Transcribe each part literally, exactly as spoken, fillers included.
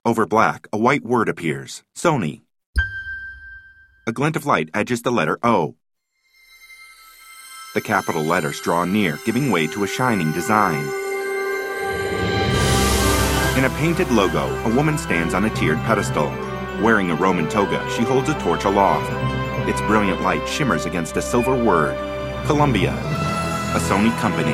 Over black, a white word appears. Sony. A glint of light edges the letter O. The capital letters draw near, giving way to a shining design. In a painted logo, a woman stands on a tiered pedestal. Wearing a Roman toga, she holds a torch aloft. Its brilliant light shimmers against a silver word. Columbia, a Sony company.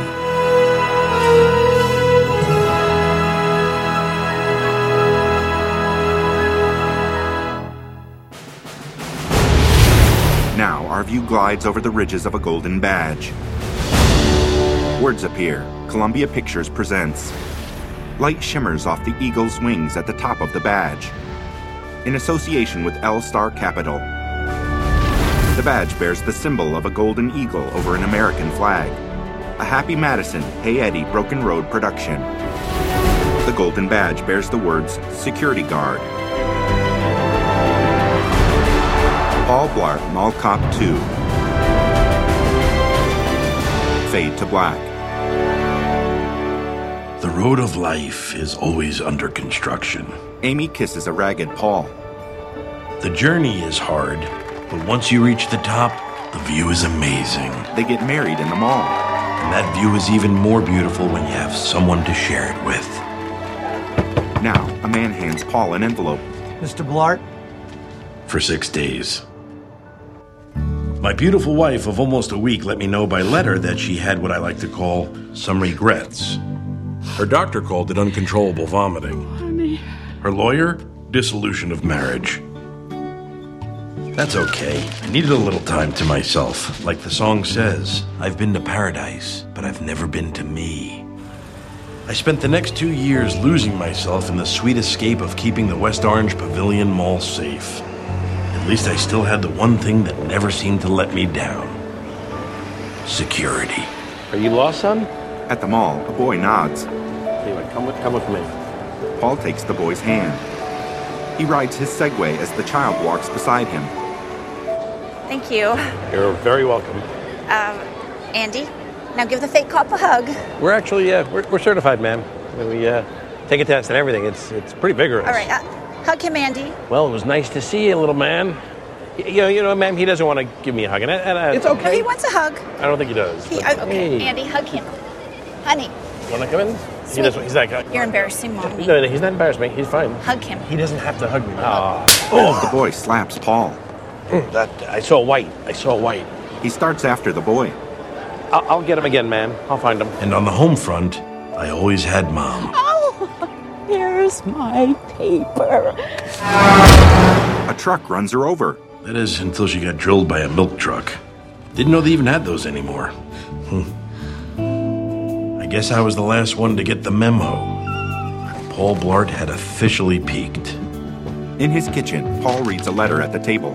Now, our view glides over the ridges of a golden badge. Words appear. Columbia Pictures presents. Light shimmers off the eagle's wings at the top of the badge. In association with L-Star Capital. The badge bears the symbol of a golden eagle over an American flag. A Happy Madison, Hey Eddie Broken Road production. The golden badge bears the words Security Guard. Paul Blart, Mall Cop two. Fade to black. The road of life is always under construction. Amy kisses a ragged Paul. The journey is hard, but once you reach the top, the view is amazing. They get married in the mall. And that view is even more beautiful when you have someone to share it with. Now, a man hands Paul an envelope. Mister Blart? For six days. My beautiful wife of almost a week let me know by letter that she had what I like to call some regrets. Her doctor called it uncontrollable vomiting. Honey. Her lawyer, dissolution of marriage. That's okay. I needed a little time to myself. Like the song says, I've been to paradise, but I've never been to me. I spent the next two years losing myself in the sweet escape of keeping the West Orange Pavilion Mall safe. At least I still had the one thing that never seemed to let me down. Security. Are you lost, son? At the mall, a boy nods. Tell you what, come with, come with me. Paul takes the boy's hand. He rides his Segway as the child walks beside him. Thank you. You're very welcome. Um, Andy, now give the fake cop a hug. We're actually, uh, we're, we're certified, ma'am. We uh, take a test and everything. It's it's pretty vigorous. All right, uh, hug him, Andy. Well, it was nice to see you, little man. You know, you know, ma'am, he doesn't want to give me a hug, and, I, and I, it's okay. He wants a hug. I don't think he does. He, uh, okay, hey. Andy, hug him. Honey. You want to come in? Sweet. He doesn't. He's like. Uh, You're embarrassing mommy. No, no, he's not embarrassed, mate. He's fine. Hug him. He doesn't have to hug me. Oh. oh. The boy slaps Paul. That I saw white. I saw white. He starts after the boy. I'll, I'll get him again, man. I'll find him. And on the home front, I always had Mom. Oh, here's my paper. A truck runs her over. That is, until she got drilled by a milk truck. Didn't know they even had those anymore. Hmm. I guess I was the last one to get the memo. Paul Blart had officially peaked. In his kitchen, Paul reads a letter at the table.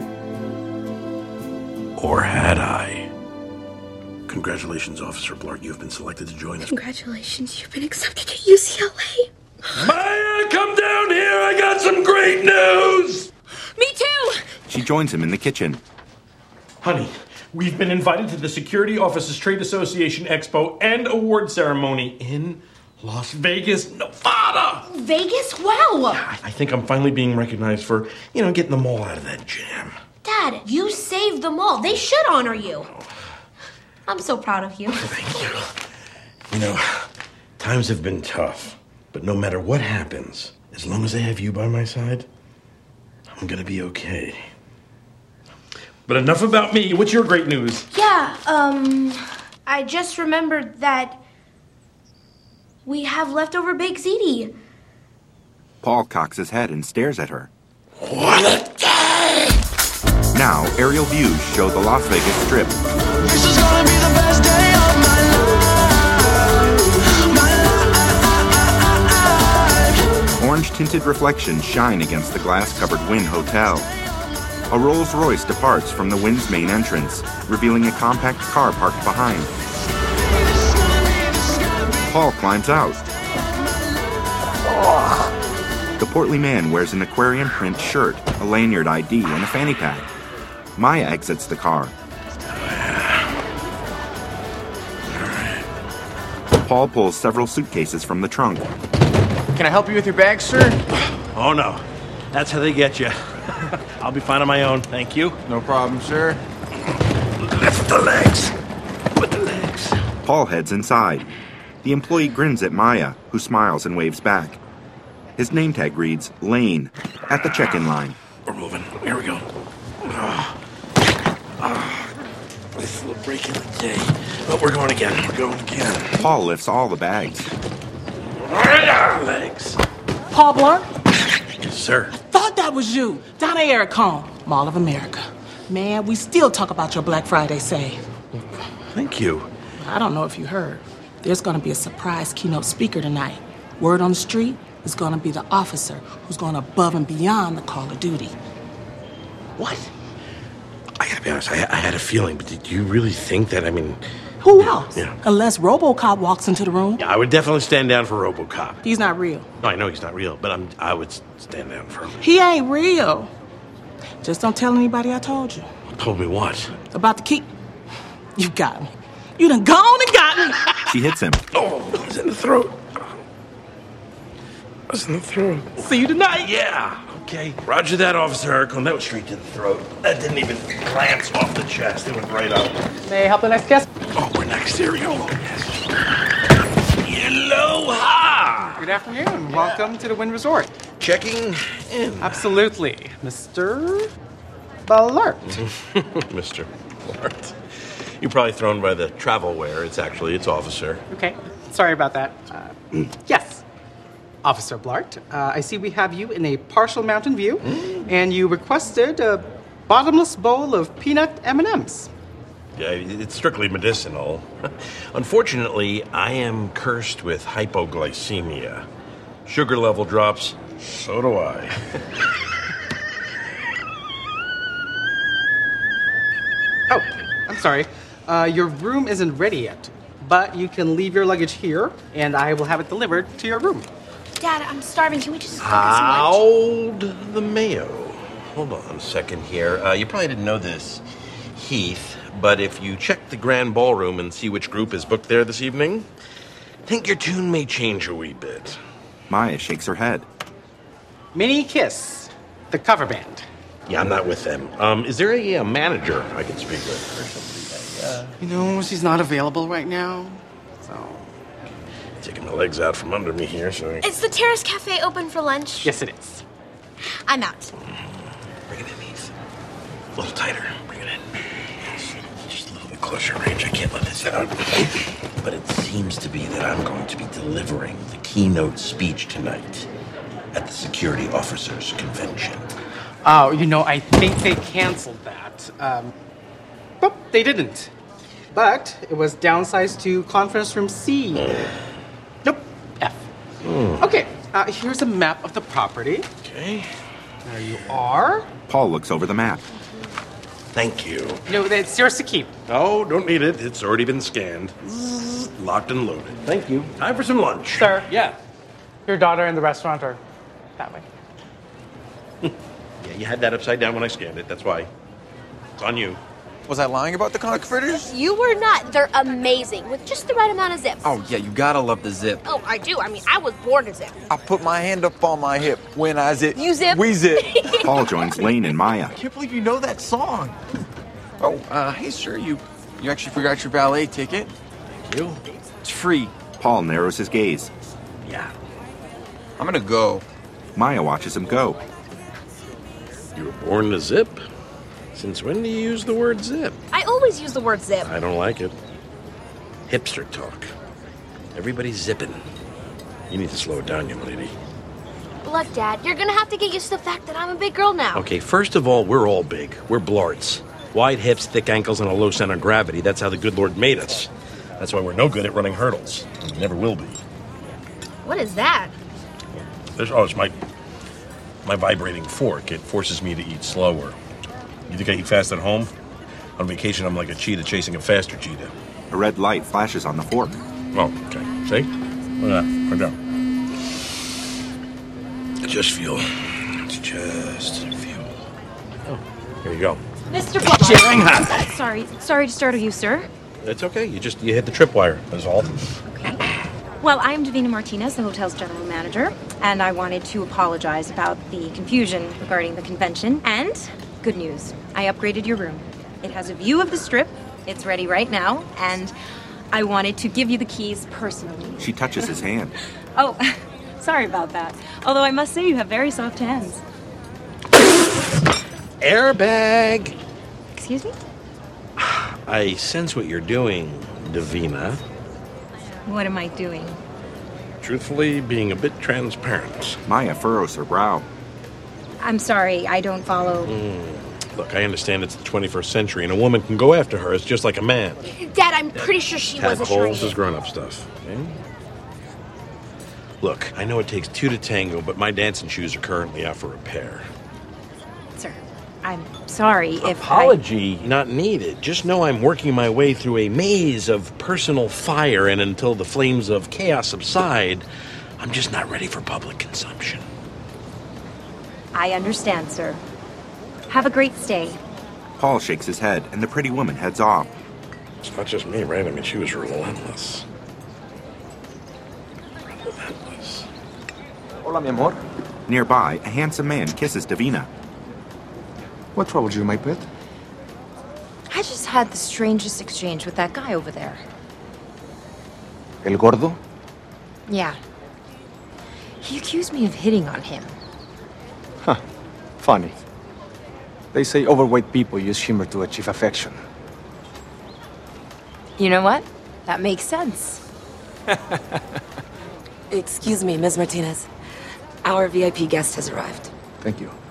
Or had I? Congratulations, Officer Blart. You have been selected to join us. Congratulations, you've been accepted to U C L A. Maya, come down here. I got some great news. Me too. She joins him in the kitchen. Honey, we've been invited to the Security Officers Trade Association Expo and Award Ceremony in Las Vegas, Nevada. Vegas? Wow. I think I'm finally being recognized for, you know, getting the mall out of that jam. Dad, you saved them all. They should honor you. I'm so proud of you. Thank you. You know, times have been tough, but no matter what happens, as long as I have you by my side, I'm gonna be okay. But enough about me. What's your great news? Yeah, um, I just remembered that we have leftover baked ziti. Paul cocks his head and stares at her. What a day! Now, aerial views show the Las Vegas Strip. This is gonna be the best day of my life. My life. Orange-tinted reflections shine against the glass-covered Wynn Hotel. A Rolls-Royce departs from the Wynn's main entrance, revealing a compact car parked behind. Paul climbs out. The portly man wears an aquarium print shirt, a lanyard I D, and a fanny pack. Maya exits the car. Paul pulls several suitcases from the trunk. Can I help you with your bag, sir? Oh, no. That's how they get you. I'll be fine on my own, thank you. No problem, sir. Lift the legs. With the legs. Paul heads inside. The employee grins at Maya, who smiles and waves back. His name tag reads Lane at the check-in line. We're moving. Here we go. Oh. Oh. This little break in the day. But we're going again. We're going again. Paul lifts all the bags. Legs. Paul Blart? Yes, sir. Thought that was you. Donna Eric Cohn, Mall of America. Man, we still talk about your Black Friday sale. Thank you. I don't know if you heard. There's going to be a surprise keynote speaker tonight. Word on the street is going to be the officer who's going above and beyond the call of duty. What? I gotta be honest, I, I had a feeling, but did you really think that, I mean... Who else? Yeah. Unless RoboCop walks into the room. Yeah, I would definitely stand down for RoboCop. He's not real. No, I know he's not real, but I'm, I would stand down for him. He ain't real. Just don't tell anybody I told you. Told me what? About the key. You got me. You done gone and got me. She hits him. Oh, it was in the throat. It was in the throat. See you tonight. Yeah, okay. Roger that, Officer Harcon. That was straight to the throat. That didn't even glance off the chest. It went right up. May I help the next guest? Oh, we're next. Here we go. Aloha! Good afternoon. Welcome to the Wynn Resort. Checking in. Absolutely. Mister Blart. Mister Blart. You're probably thrown by the travel wear. It's actually, it's Officer. Okay. Sorry about that. Uh, yes. Officer Blart, uh, I see we have you in a partial mountain view, mm. and you requested a bottomless bowl of peanut M and M's. Yeah, it's strictly medicinal. Unfortunately, I am cursed with hypoglycemia. Sugar level drops, so do I. Oh, I'm sorry. Uh, your room isn't ready yet, but you can leave your luggage here, and I will have it delivered to your room. Dad, I'm starving. Can we just go get some lunch? Hold the mayo. Hold on a second here. Uh, you probably didn't know this, Heath, but if you check the Grand Ballroom and see which group is booked there this evening, I think your tune may change a wee bit. Maya shakes her head. Mini Kiss, the cover band. Yeah, I'm not with them. Um, is there a, a manager I can speak with or somebody? Uh, you know, she's not available right now, so... Taking my legs out from under me here, so... Is the Terrace Cafe open for lunch? Yes, it is. I'm out. Bring it in, Heath. A little tighter. Bring it in. Just a little bit closer range. I can't let this out. But it seems to be that I'm going to be delivering the keynote speech tonight at the Security Officers Convention. Oh, you know, I think they canceled that. Um, well, they didn't. But it was downsized to Conference Room C. Mm. Nope, F. Mm. Okay, uh, here's a map of the property. Okay. There you are. Paul looks over the map. Thank you. No, it's yours to keep. Oh, don't need it. It's already been scanned. Locked and loaded. Thank you. Time for some lunch. Sir. Yeah. Your daughter and the restaurant are that way. Yeah, you had that upside down when I scanned it. That's why. It's on you. Was I lying about the comic fritters? You were not. They're amazing with just the right amount of zips. Oh, yeah, you gotta love the zip. Oh, I do. I mean, I was born to zip. I put my hand up on my hip when I zip. You zip? We zip. Paul joins Lane and Maya. I can't believe you know that song. Oh, uh, hey, sir, you, you actually forgot your valet ticket. Thank you. It's free. Paul narrows his gaze. Yeah. I'm gonna go. Maya watches him go. You were born to zip? Since when do you use the word zip? I always use the word zip. I don't like it. Hipster talk. Everybody's zipping. You need to slow it down, young lady. Look, Dad, you're gonna have to get used to the fact that I'm a big girl now. Okay, first of all, we're all big. We're Blarts. Wide hips, thick ankles, and a low center of gravity. That's how the good Lord made us. That's why we're no good at running hurdles. And we never will be. What is that? There's, oh, it's my, my vibrating fork. It forces me to eat slower. You think I eat fast at home? On vacation, I'm like a cheetah chasing a faster cheetah. A red light flashes on the fork. Oh, okay. See? Look at that. Right there. Just fuel. It's just fuel. Oh, here you go. Mister Blart. Sorry, sorry to startle you, sir. It's okay. You just you hit the tripwire. That's all. Okay. Well, I am Davina Martinez, the hotel's general manager, and I wanted to apologize about the confusion regarding the convention. And good news, I upgraded your room. It has a view of the Strip, it's ready right now, and I wanted to give you the keys personally. She touches his hand. Oh, sorry about that. Although I must say you have very soft hands. Airbag! Excuse me? I sense what you're doing, Davina. What am I doing? Truthfully, being a bit transparent. Maya furrows her brow. I'm sorry, I don't follow. Mm. Look, I understand it's the twenty-first century, and a woman can go after her. It's just like a man. Dad, I'm pretty sure she was a Tadpoles charade. is grown-up stuff. Okay? Look, I know it takes two to tango, but my dancing shoes are currently out for repair. Sir, I'm sorry if Apology not needed. Just know I'm working my way through a maze of personal fire, and until the flames of chaos subside, I'm just not ready for public consumption. I understand, sir. Have a great stay. Paul shakes his head, and the pretty woman heads off. It's not just me, right? I mean, she was relentless. Relentless. Hola, mi amor. Nearby, a handsome man kisses Davina. What troubled you, my pet? I just had the strangest exchange with that guy over there. El gordo? Yeah. He accused me of hitting on him. Huh. Funny. They say overweight people use humor to achieve affection. You know what? That makes sense. Excuse me, Miz Martinez. Our V I P guest has arrived. Thank you.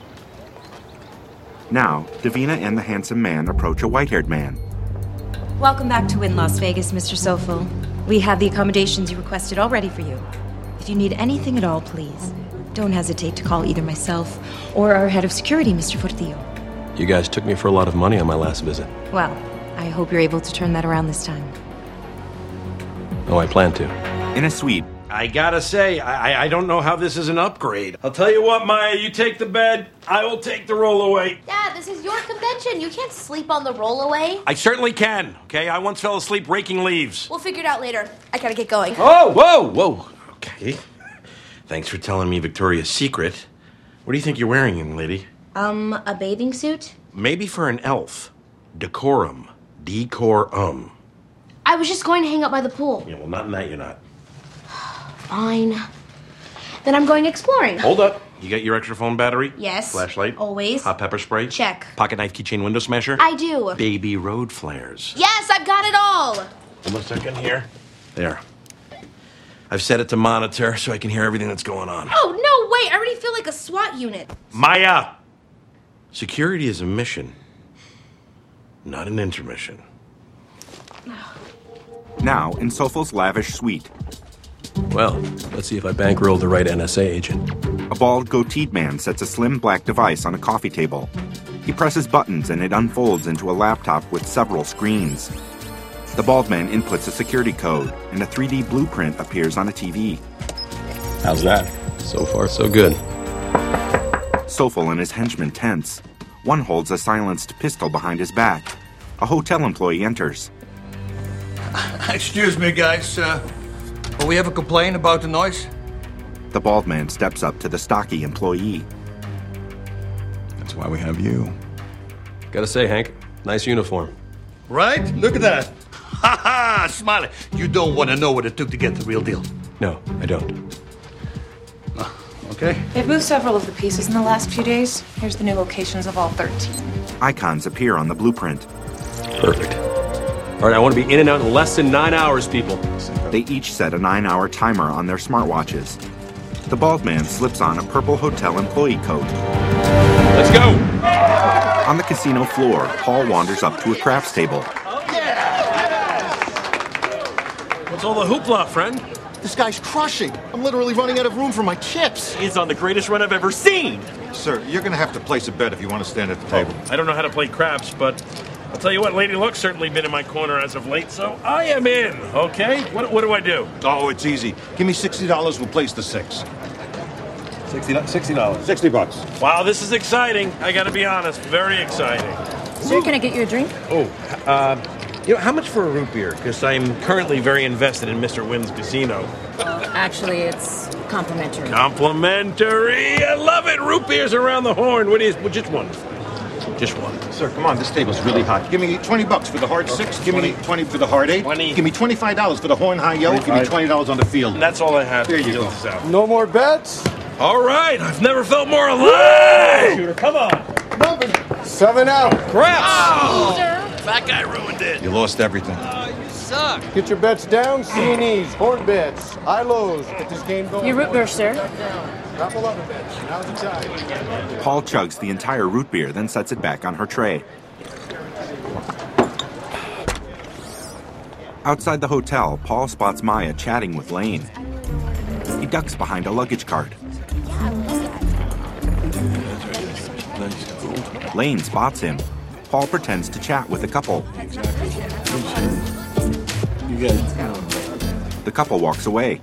Now, Davina and the handsome man approach a white-haired man. Welcome back to Wynn Las Vegas, Mister Sofel. We have the accommodations you requested all ready for you. If you need anything at all, please, don't hesitate to call either myself or our head of security, Mister Portillo. You guys took me for a lot of money on my last visit. Well, I hope you're able to turn that around this time. Oh, I plan to. In a suite. I gotta say, I, I don't know how this is an upgrade. I'll tell you what, Maya, you take the bed, I will take the rollaway. Dad, this is your convention. You can't sleep on the rollaway. I certainly can, okay? I once fell asleep raking leaves. We'll figure it out later. I gotta get going. Oh, whoa, whoa. Okay. Thanks for telling me Victoria's secret. What do you think you're wearing, young lady? Um, a bathing suit? Maybe for an elf. Decorum. Decorum. I was just going to hang out by the pool. Yeah, well, not in that you're not. Fine. Then I'm going exploring. Hold up. You got your extra phone battery? Yes. Flashlight? Always. Hot pepper spray? Check. Pocket knife, keychain, window smasher? I do. Baby road flares. Yes, I've got it all. Hold on a second here. There. I've set it to monitor so I can hear everything that's going on. Oh, no, wait. I already feel like a SWAT unit. Maya! Security is a mission, not an intermission. Now, in Sofel's lavish suite. Well, let's see if I bankrolled the right N S A agent. A bald, goateed man sets a slim black device on a coffee table. He presses buttons and it unfolds into a laptop with several screens. The bald man inputs a security code, and a three D blueprint appears on a T V. How's that? So far, so good. Sofel and his henchmen tense. One holds a silenced pistol behind his back. A hotel employee enters. Excuse me, guys. Uh, will we have a complaint about the noise? The bald man steps up to the stocky employee. That's why we have you. Gotta say, Hank, nice uniform. Right? Look at that. Ha ha! Smiley, you don't want to know what it took to get the real deal. No, I don't. Okay. They've moved several of the pieces in the last few days. Here's the new locations of all thirteen. Icons appear on the blueprint. Perfect. All right, I want to be in and out in less than nine hours, people. They each set a nine-hour timer on their smartwatches. The bald man slips on a purple hotel employee coat. Let's go! On the casino floor, Paul wanders up to a craps table. What's all the hoopla, friend? This guy's crushing. I'm literally running out of room for my chips. He's on the greatest run I've ever seen. Sir, you're gonna have to place a bet if you want to stand at the table. I don't know how to play craps, but I'll tell you what, Lady Luck's certainly been in my corner as of late, so I am in, okay? What, what do I do? Oh, it's easy. Give me sixty dollars, we'll place the six. sixty dollars. sixty bucks. Wow, this is exciting. I gotta be honest, very exciting. Sir, can I get you a drink? Oh, uh, You know, how much for a root beer? Because I'm currently very invested in Mister Wynn's casino. Actually, it's complimentary. Complimentary! I love it! Root beers around the horn. What is, well, just one. Just one. Sir, come on, this table's really hot. Give me twenty bucks for the hard six. Give me twenty for the hard eight. twenty. Give me twenty-five dollars for the horn high yellow. Give me twenty dollars on the field. And that's all I have. There you go. No more bets? All right, I've never felt more alive! Shooter, come on. Seven out. Crap! Oh, that guy ruined it. You lost everything. You suck. Get your bets down. C and E's, horn bets, high lows. Get this game going. Your root beer, sir. Drop eleven bets. Now's the time. Paul chugs the entire root beer, then sets it back on her tray. Outside the hotel, Paul spots Maya chatting with Lane. He ducks behind a luggage cart. Lane spots him. Paul pretends to chat with the couple. You got it. The couple walks away.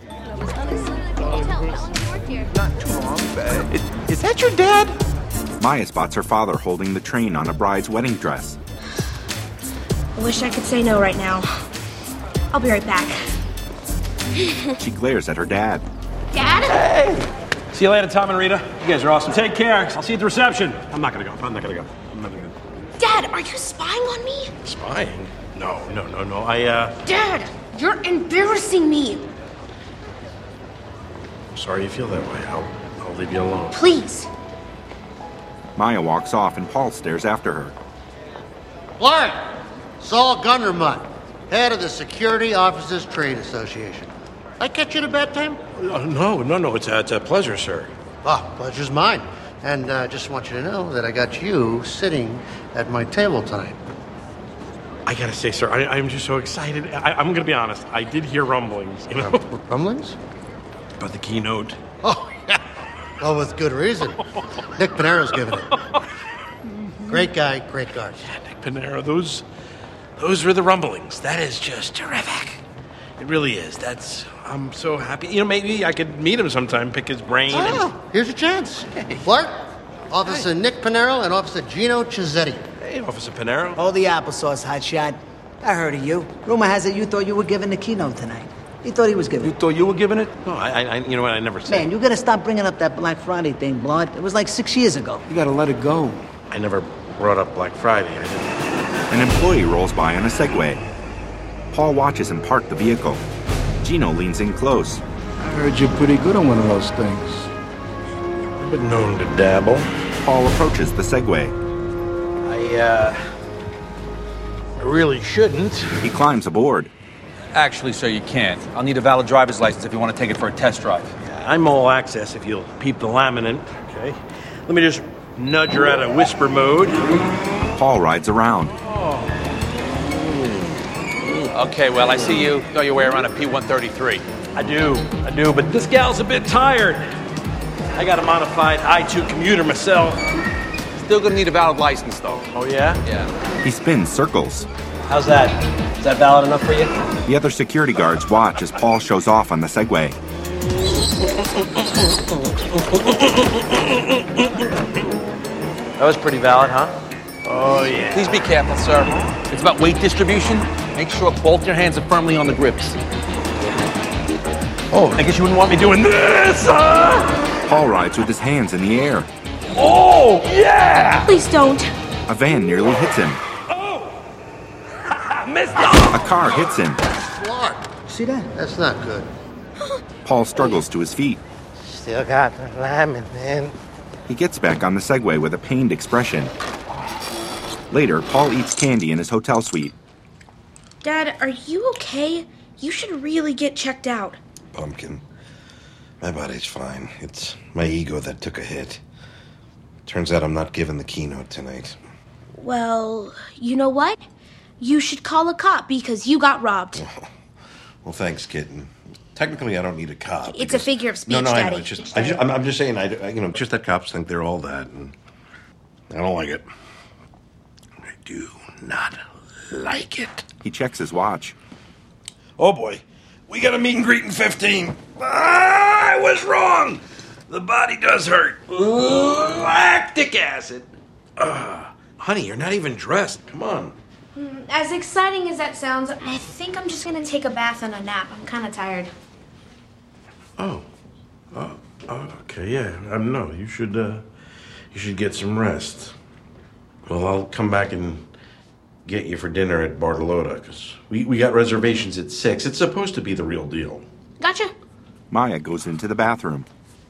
Is, is that your dad? Maya spots her father holding the train on a bride's wedding dress. I wish I could say no right now. I'll be right back. She glares at her dad. Dad? Hey! See you later, Tom and Rita. You guys are awesome. Take care. I'll see you at the reception. I'm not gonna go. I'm not gonna go. I'm not gonna go. Dad, are you spying on me? Spying? No, no, no, no. I, uh... Dad, you're embarrassing me. I'm sorry you feel that way. I'll, I'll leave you alone. Please. Maya walks off and Paul stares after her. Clark! Saul Gundermutt, head of the Security Officers Trade Association. I catch you at a bad time? Uh, no, no, no. It's a, it's a pleasure, sir. Ah, pleasure's mine. And I uh, just want you to know that I got you sitting at my table tonight. I gotta say, sir, I, I'm just so excited. I, I'm gonna be honest. I did hear rumblings, you know? Uh, rumblings? About the keynote. Oh, yeah. Well, with good reason. Nick Panero's giving it. Great guy, great guard. Yeah, Nick Panero, those, those were the rumblings. That is just terrific. It really is. That's, I'm so happy. You know, maybe I could meet him sometime, pick his brain. Oh, and... here's your chance. Clark, Officer Nick Panero and Officer Gino Cizzetti. Hey, Officer Panero. Oh, the applesauce, hotshot. I heard of you. Rumor has it you thought you were giving the keynote tonight. You thought he was giving it. You thought you were giving it? No, I, I, you know what? I never said. Man, you gotta stop bringing up that Black Friday thing, Blood. It was like six years ago. You gotta let it go. I never brought up Black Friday. I didn't. An employee rolls by on a Segway. Paul watches him park the vehicle. Gino leans in close. I heard you're pretty good on one of those things. I've been known to dabble. Paul approaches the Segway. I, uh... I really shouldn't. He climbs aboard. Actually, sir, you can't. I'll need a valid driver's license if you want to take it for a test drive. I'm all access if you'll peep the laminate. Okay. Let me just nudge her out of whisper mode. Paul rides around. Okay, well, I see you know your way around a P one thirty-three. I do, I do, but this gal's a bit tired. I got a modified I two commuter myself. Still gonna need a valid license, though. Oh, yeah? Yeah. He spins circles. How's that? Is that valid enough for you? The other security guards watch as Paul shows off on the Segway. That was pretty valid, huh? Oh, yeah. Please be careful, sir. It's about weight distribution. Make sure both your hands are firmly on the grips. Oh, I guess you wouldn't want me doing this, huh? Paul rides with his hands in the air. Oh, yeah! Please don't. A van nearly hits him. Missed A car hits him. Clark. See that? That's not good. Paul struggles to his feet. Still got the laminate, man. He gets back on the Segway with a pained expression. Later, Paul eats candy in his hotel suite. Dad, are you okay? You should really get checked out. Pumpkin. My body's fine. It's my ego that took a hit. Turns out I'm not giving the keynote tonight. Well, you know what? You should call a cop because you got robbed. Oh, well, thanks, kitten. Technically, I don't need a cop. It's because... a figure of speech, no, no, Daddy. I know. It's just, I just, I'm, I'm just saying, I, I, you know, just that cops think they're all that, and I don't like it. I do not like it. He checks his watch. Oh boy, we got a meet and greet in fifteen. Ah, I was wrong. The body does hurt. Lactic acid. Uh, honey, you're not even dressed. Come on. Mm, As exciting as that sounds, I think I'm just gonna take a bath and a nap. I'm kind of tired. Oh. Oh, oh, okay, yeah. I don't know. You should, uh, you should get some rest. Well, I'll come back and get you for dinner at Bartolotta, because we, we got reservations at six. It's supposed to be the real deal. Gotcha. Maya goes into the bathroom.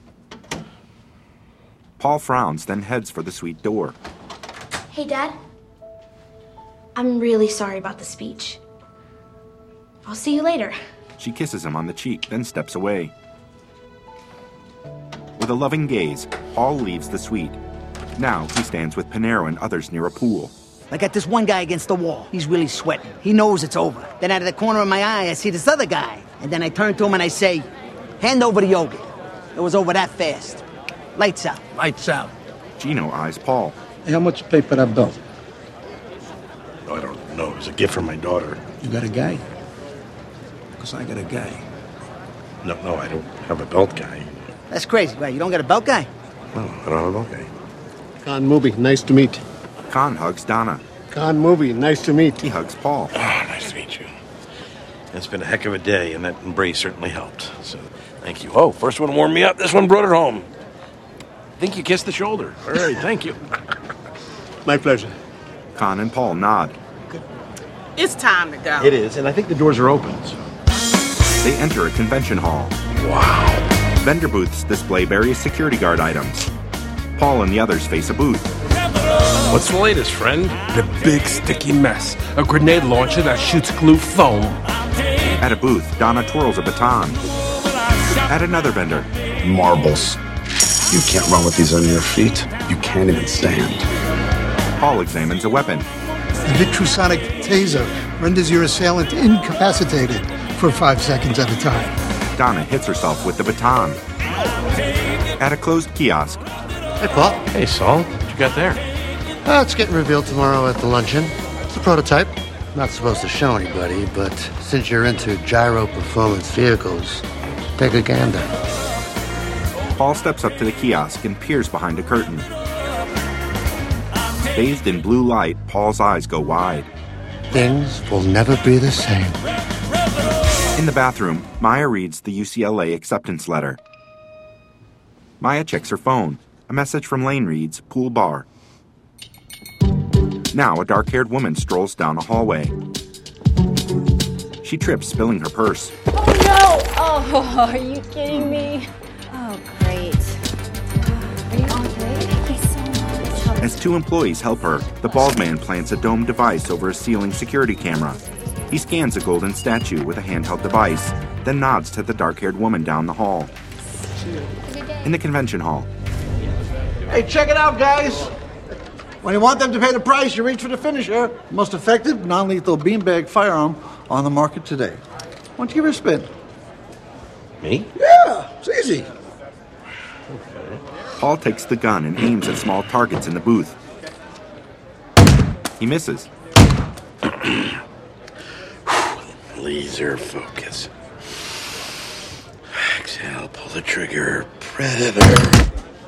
Paul frowns, then heads for the suite door. Hey, Dad. I'm really sorry about the speech. I'll see you later. She kisses him on the cheek, then steps away. With a loving gaze, Paul leaves the suite. Now he stands with Pinero and others near a pool. I got this one guy against the wall. He's really sweating. He knows it's over. Then out of the corner of my eye, I see this other guy. And then I turn to him and I say, hand over the yogurt. It was over that fast. Lights out. Lights out. Gino eyes Paul. Hey, how much you pay for that belt? Oh, I don't know. It was a gift from my daughter. You got a guy? Because I got a guy. No, no, I don't have a belt guy. That's crazy. Wait, you don't got a belt guy? No, I don't have a belt guy. Khan Movie, nice to meet. Khan hugs Donna. Khan Movie, nice to meet. He hugs Paul. Oh, nice to meet you. It's been a heck of a day, and that embrace certainly helped. So, thank you. Oh, first one warmed me up. This one brought it home. I think you kissed the shoulder. All right, thank you. My pleasure. Khan and Paul nod. It's time to go. It is, and I think the doors are open. So. They enter a convention hall. Wow. Vendor booths display various security guard items. Paul and the others face a booth. What's the latest, friend? The big sticky mess. A grenade launcher that shoots glue foam. At a booth, Donna twirls a baton. At another vendor, marbles. You can't run with these on your feet. You can't even stand. Paul examines a weapon. The Victrusonic taser renders your assailant incapacitated for five seconds at a time. Donna hits herself with the baton. At a closed kiosk. Hey, Paul. Hey, Saul. What you got there? Uh, it's getting revealed tomorrow at the luncheon. It's a prototype. Not supposed to show anybody, but since you're into gyro performance vehicles, take a gander. Paul steps up to the kiosk and peers behind a curtain. Bathed in blue light, Paul's eyes go wide. Things will never be the same. In the bathroom, Maya reads the U C L A acceptance letter. Maya checks her phone. A message from Lane reads, pool bar. Now a dark-haired woman strolls down a hallway. She trips, spilling her purse. Oh, no! Oh, are you kidding me? Oh, great. Are you all great? Thank you so much. As two employees help her, the bald man plants a domed device over a ceiling security camera. He scans a golden statue with a handheld device, then nods to the dark-haired woman down the hall. In the convention hall. Hey, check it out, guys. When you want them to pay the price, you reach for the finisher. Most effective, non-lethal beanbag firearm on the market today. Why don't you give her a spin? Me? Yeah, it's easy. Paul takes the gun and aims at small targets in the booth. He misses. Laser focus. Exhale, pull the trigger. Predator.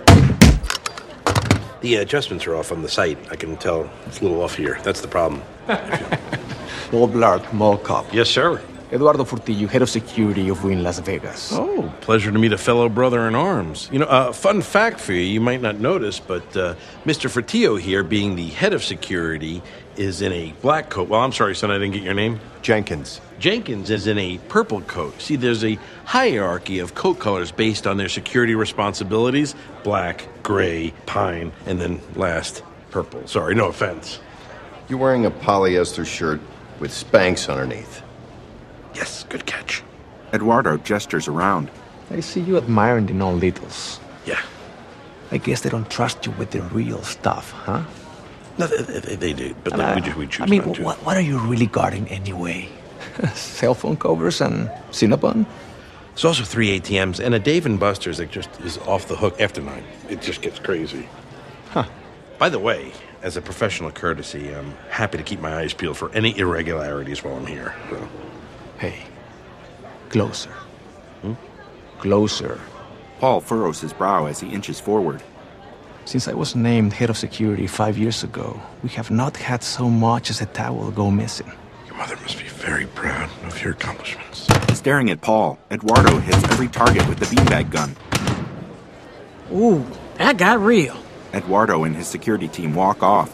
The adjustments are off on the site. I can tell it's a little off here. That's the problem. Paul Blart, Mall Cop. Yes, sir. Eduardo Fortillo, head of security of Wynn Las Vegas. Oh, pleasure to meet a fellow brother in arms. You know, a uh, fun fact for you, you might not notice, but uh, Mister Fortillo here, being the head of security, is in a black coat. Well, I'm sorry, son, I didn't get your name. Jenkins. Jenkins is in a purple coat. See, there's a hierarchy of coat colors based on their security responsibilities. Black, gray, pine, and then last, purple. Sorry, no offense. You're wearing a polyester shirt with Spanx underneath. Yes, good catch. Eduardo gestures around. I see you admiring the non-lethals. Yeah. I guess they don't trust you with the real stuff, huh? No, they, they, they do, but uh, we, just, we choose I mean, not to. What, what are you really guarding anyway? Cell phone covers and Cinnabon? There's also three A T Ms and a Dave and Buster's that just is off the hook after nine. It just gets crazy. Huh. By the way, as a professional courtesy, I'm happy to keep my eyes peeled for any irregularities while I'm here. So. Hey, closer. Hmm? Closer. Paul furrows his brow as he inches forward. Since I was named head of security five years ago, we have not had so much as a towel go missing. Your mother must be very proud of your accomplishments. Staring at Paul, Eduardo hits every target with the beanbag gun. Ooh, that got real. Eduardo and his security team walk off.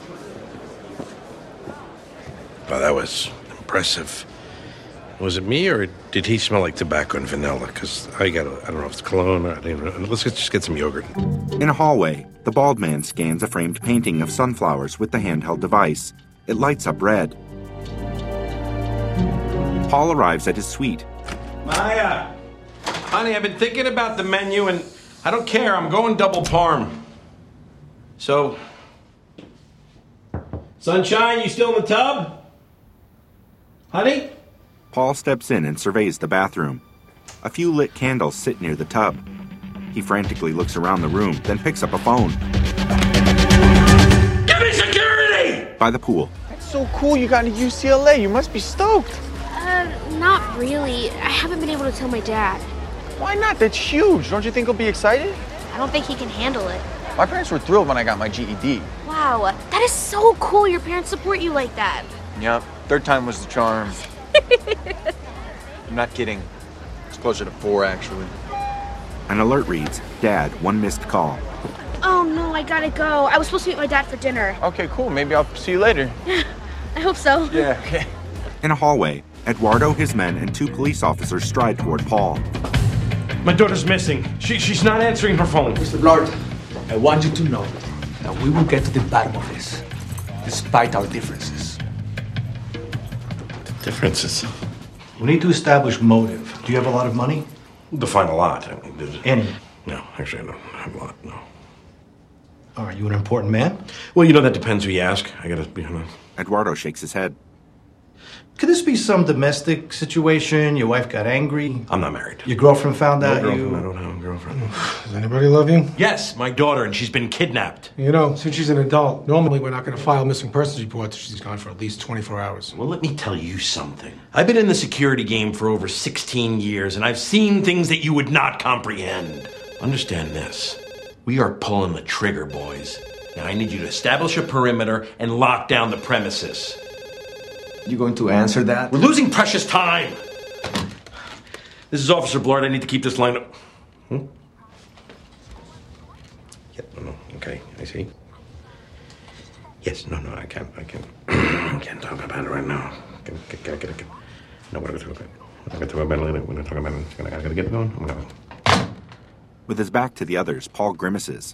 Well, that was impressive. Was it me, or did he smell like tobacco and vanilla? Because I got, I don't know if it's cologne or I didn't know. Let's just get some yogurt. In a hallway, the bald man scans a framed painting of sunflowers with the handheld device. It lights up red. Paul arrives at his suite. Maya! Honey, I've been thinking about the menu and I don't care. I'm going double parm. So, Sunshine, you still in the tub? Honey? Paul steps in and surveys the bathroom. A few lit candles sit near the tub. He frantically looks around the room, then picks up a phone. Give me security! By the pool. That's so cool you got into U C L A. You must be stoked. Uh, not really. I haven't been able to tell my dad. Why not? That's huge. Don't you think he'll be excited? I don't think he can handle it. My parents were thrilled when I got my G E D. Wow, that is so cool your parents support you like that. Yep, third time was the charm. I'm not kidding. It's closer to four, actually. An alert reads, Dad, one missed call. Oh no, I gotta go. I was supposed to meet my dad for dinner. Okay, cool. Maybe I'll see you later. I hope so. Yeah, okay. In a hallway, Eduardo, his men, and two police officers stride toward Paul. My daughter's missing. She, she's not answering her phone. Mister Blart, I want you to know that we will get to the bottom of this, despite our differences. Differences? We need to establish motive. Do you have a lot of money? Define a lot. I mean, there's- Any? No, actually, I don't have a lot, no. Are you an important man? Well, you know, that depends who you ask. I gotta be honest. Eduardo shakes his head. Could this be some domestic situation? Your wife got angry? I'm not married. Your girlfriend found No out girlfriend, you... I don't have a girlfriend. Does anybody love you? Yes, my daughter, and she's been kidnapped. You know, since she's an adult, normally we're not going to file missing persons reports if she's gone for at least twenty-four hours. Well, let me tell you something. I've been in the security game for over sixteen years, and I've seen things that you would not comprehend. Understand this. We are pulling the trigger, boys. Now, I need you to establish a perimeter and lock down the premises. You going to answer that? We're losing precious time. This is Officer Blart. I need to keep this line up. Hmm? Yep, no, no, okay, I see. Yes, no, no, I can't, I can't, I can't talk about it right now. Can, can, can, can, can. No, we're gonna talk about it. We're gonna talk about it later. We're gonna talk about it. I gotta get it going. I'm gonna... With his back to the others, Paul grimaces.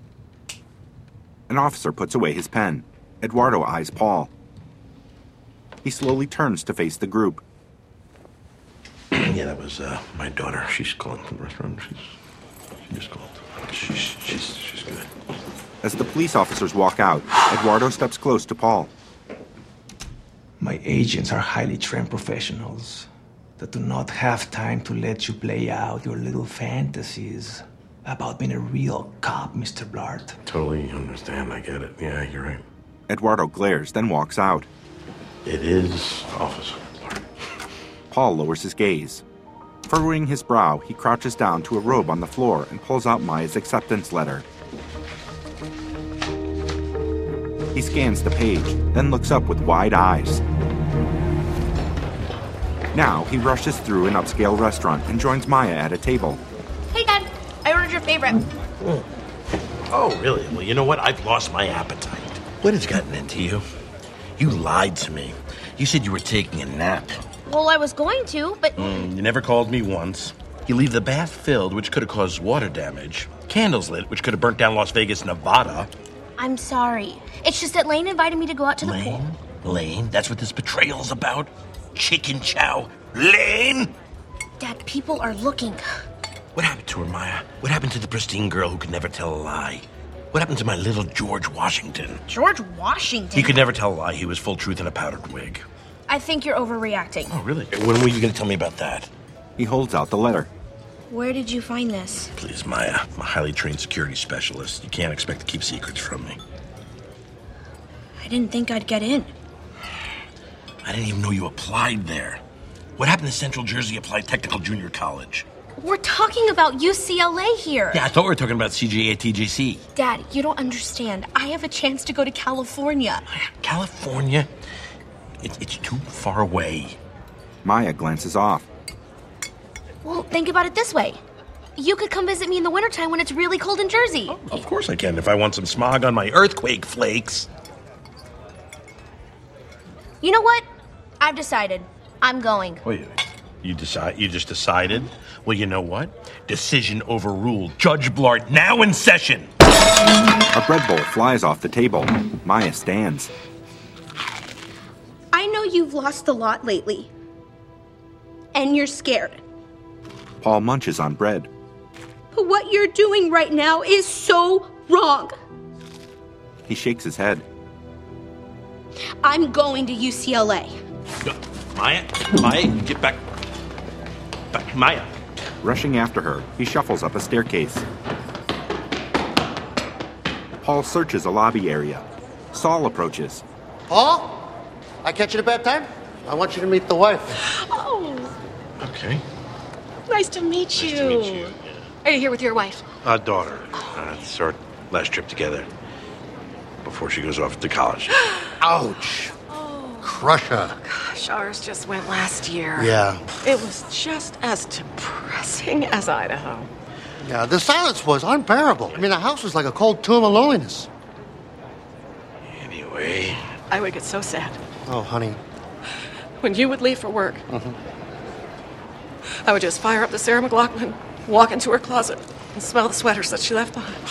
An officer puts away his pen. Eduardo eyes Paul. He slowly turns to face the group. Yeah, that was uh, my daughter. She's calling from the restaurant. She's, she just called. She's, she's, she's good. As the police officers walk out, Eduardo steps close to Paul. My agents are highly trained professionals that do not have time to let you play out your little fantasies about being a real cop, Mister Blart. Totally understand. I get it. Yeah, you're right. Eduardo glares, then walks out. It is Officer Blart. Paul lowers his gaze. Furrowing his brow, he crouches down to a robe on the floor and pulls out Maya's acceptance letter. He scans the page, then looks up with wide eyes. Now he rushes through an upscale restaurant and joins Maya at a table. Hey, Dad. I ordered your favorite. Oh. Oh, really? Well, you know what? I've lost my appetite. What has gotten into you? You lied to me. You said you were taking a nap. Well, I was going to, but... Mm, you never called me once. You leave the bath filled, which could have caused water damage. Candles lit, which could have burnt down Las Vegas, Nevada. I'm sorry. It's just that Lane invited me to go out to the pool. Lane? Lane? That's what this betrayal's about? Chicken chow? Lane? Dad, people are looking. What happened to her, Maya? What happened to the pristine girl who could never tell a lie? What happened to my little George Washington? George Washington? He could never tell a lie. He was full truth in a powdered wig. I think you're overreacting. Oh, really? When were you going to tell me about that? He holds out the letter. Where did you find this? Please, Maya. I'm a highly trained security specialist. You can't expect to keep secrets from me. I didn't think I'd get in. I didn't even know you applied there. What happened to Central Jersey Applied Technical Junior College? We're talking about U C L A here. Yeah, I thought we were talking about C G A T J C. Dad, you don't understand. I have a chance to go to California. California? It, it's too far away. Maya glances off. Well, think about it this way. You could come visit me in the wintertime when it's really cold in Jersey. Oh, of course I can, if I want some smog on my earthquake flakes. You know what? I've decided. I'm going. Wait, you decide? You just decided? Well, you know what? Decision overruled. Judge Blart now in session. A bread bowl flies off the table. Maya stands. I know you've lost a lot lately. And you're scared. Paul munches on bread. But what you're doing right now is so wrong. He shakes his head. I'm going to U C L A. Maya, Maya, get back. Back, Maya. Rushing after her, he shuffles up a staircase. Paul searches a lobby area. Saul approaches. Paul? I catch you at a bad time? I want you to meet the wife. Oh, Okay. nice to meet you. Nice to meet you. Are you here with your wife? Uh, daughter. Uh, it's our last trip together before she goes off to college. Ouch. Crusher. Gosh, ours just went last year. Yeah. It was just as depressing as Idaho. Yeah, the silence was unbearable. I mean, the house was like a cold tomb of loneliness. Anyway. I would get so sad Oh, honey. when you would leave for work. Mhm. I would just fire up the Sarah McLachlan, walk into her closet, and smell the sweaters that she left behind.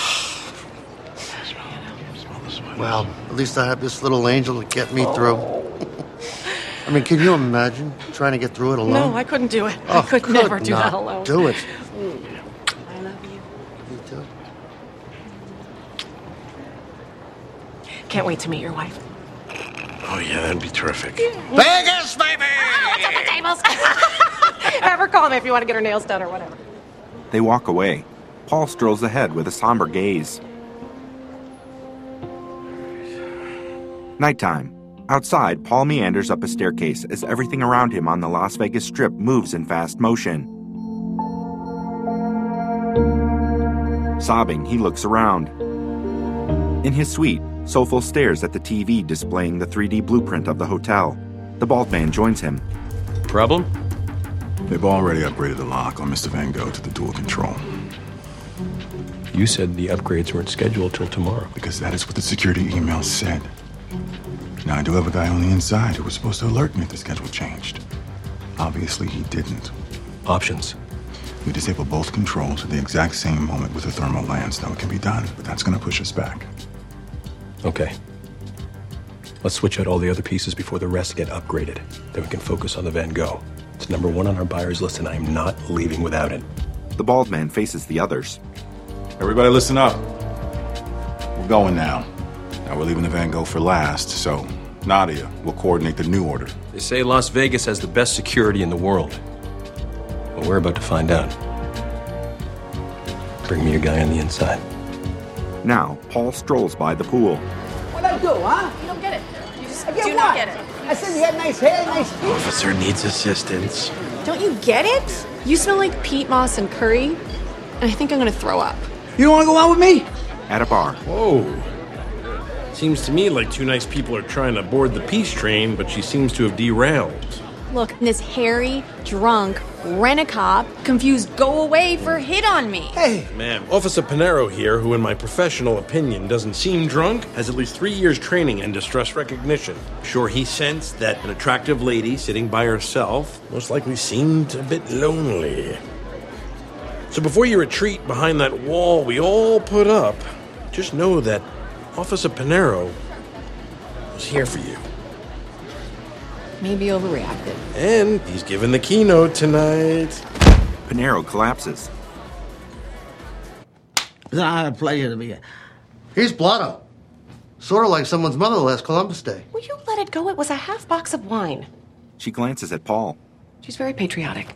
Well, at least I have this little angel to get me through. I mean, can you imagine trying to get through it alone? No, I couldn't do it. Oh, I could, could never do not that alone. do it. I love you. Me too. Can't wait to meet your wife. Oh, yeah, that'd be terrific. Vegas, baby! What's up, the tables? Have her call me if you want to get her nails done or whatever. They walk away. Paul strolls ahead with a somber gaze. Nighttime. Outside, Paul meanders up a staircase as everything around him on the Las Vegas Strip moves in fast motion. Sobbing, he looks around. In his suite, Sofel stares at the T V displaying the three D blueprint of the hotel. The bald man joins him. Problem? They've already upgraded the lock on Mister Van Gogh to the dual control. You said the upgrades weren't scheduled till tomorrow. Because that is what the security email said. Now, I do have a guy on the inside who was supposed to alert me if the schedule changed. Obviously, he didn't. Options. We disable both controls at the exact same moment with the thermal lens. Now, it can be done, but that's going to push us back. Okay. Let's switch out all the other pieces before the rest get upgraded. Then we can focus on the Van Gogh. It's number one on our buyer's list, and I'm not leaving without it. The bald man faces the others. Everybody listen up. We're going now. Now, we're leaving the Van Gogh for last, so Nadia will coordinate the new order. They say Las Vegas has the best security in the world. Well, we're about to find out. Bring me your guy on the inside. Now, Paul strolls by the pool. What'd I do, huh? You don't get it. You just I get do what? not get it. I said you had nice hair, nice feet. Officer needs assistance. Don't you get it? You smell like peat moss and curry, and I think I'm gonna throw up. You don't want to go out with me? At a bar. Whoa. Seems to me like two nice people are trying to board the peace train, but she seems to have derailed. Look, this hairy, drunk, rent-a-cop, confused go-away for hit on me. Hey. Ma'am, Officer Panero here, who in my professional opinion doesn't seem drunk, has at least three years training in distress recognition. Sure, he sensed that an attractive lady sitting by herself most likely seemed a bit lonely. So before you retreat behind that wall we all put up, just know that Officer Panero was here for you. Maybe overreacted. And he's giving the keynote tonight. Panero collapses. It's not a pleasure to be here. He's Blotto. Sort of like someone's mother last Columbus Day. Will you let it go? It was a half box of wine. She glances at Paul. She's very patriotic.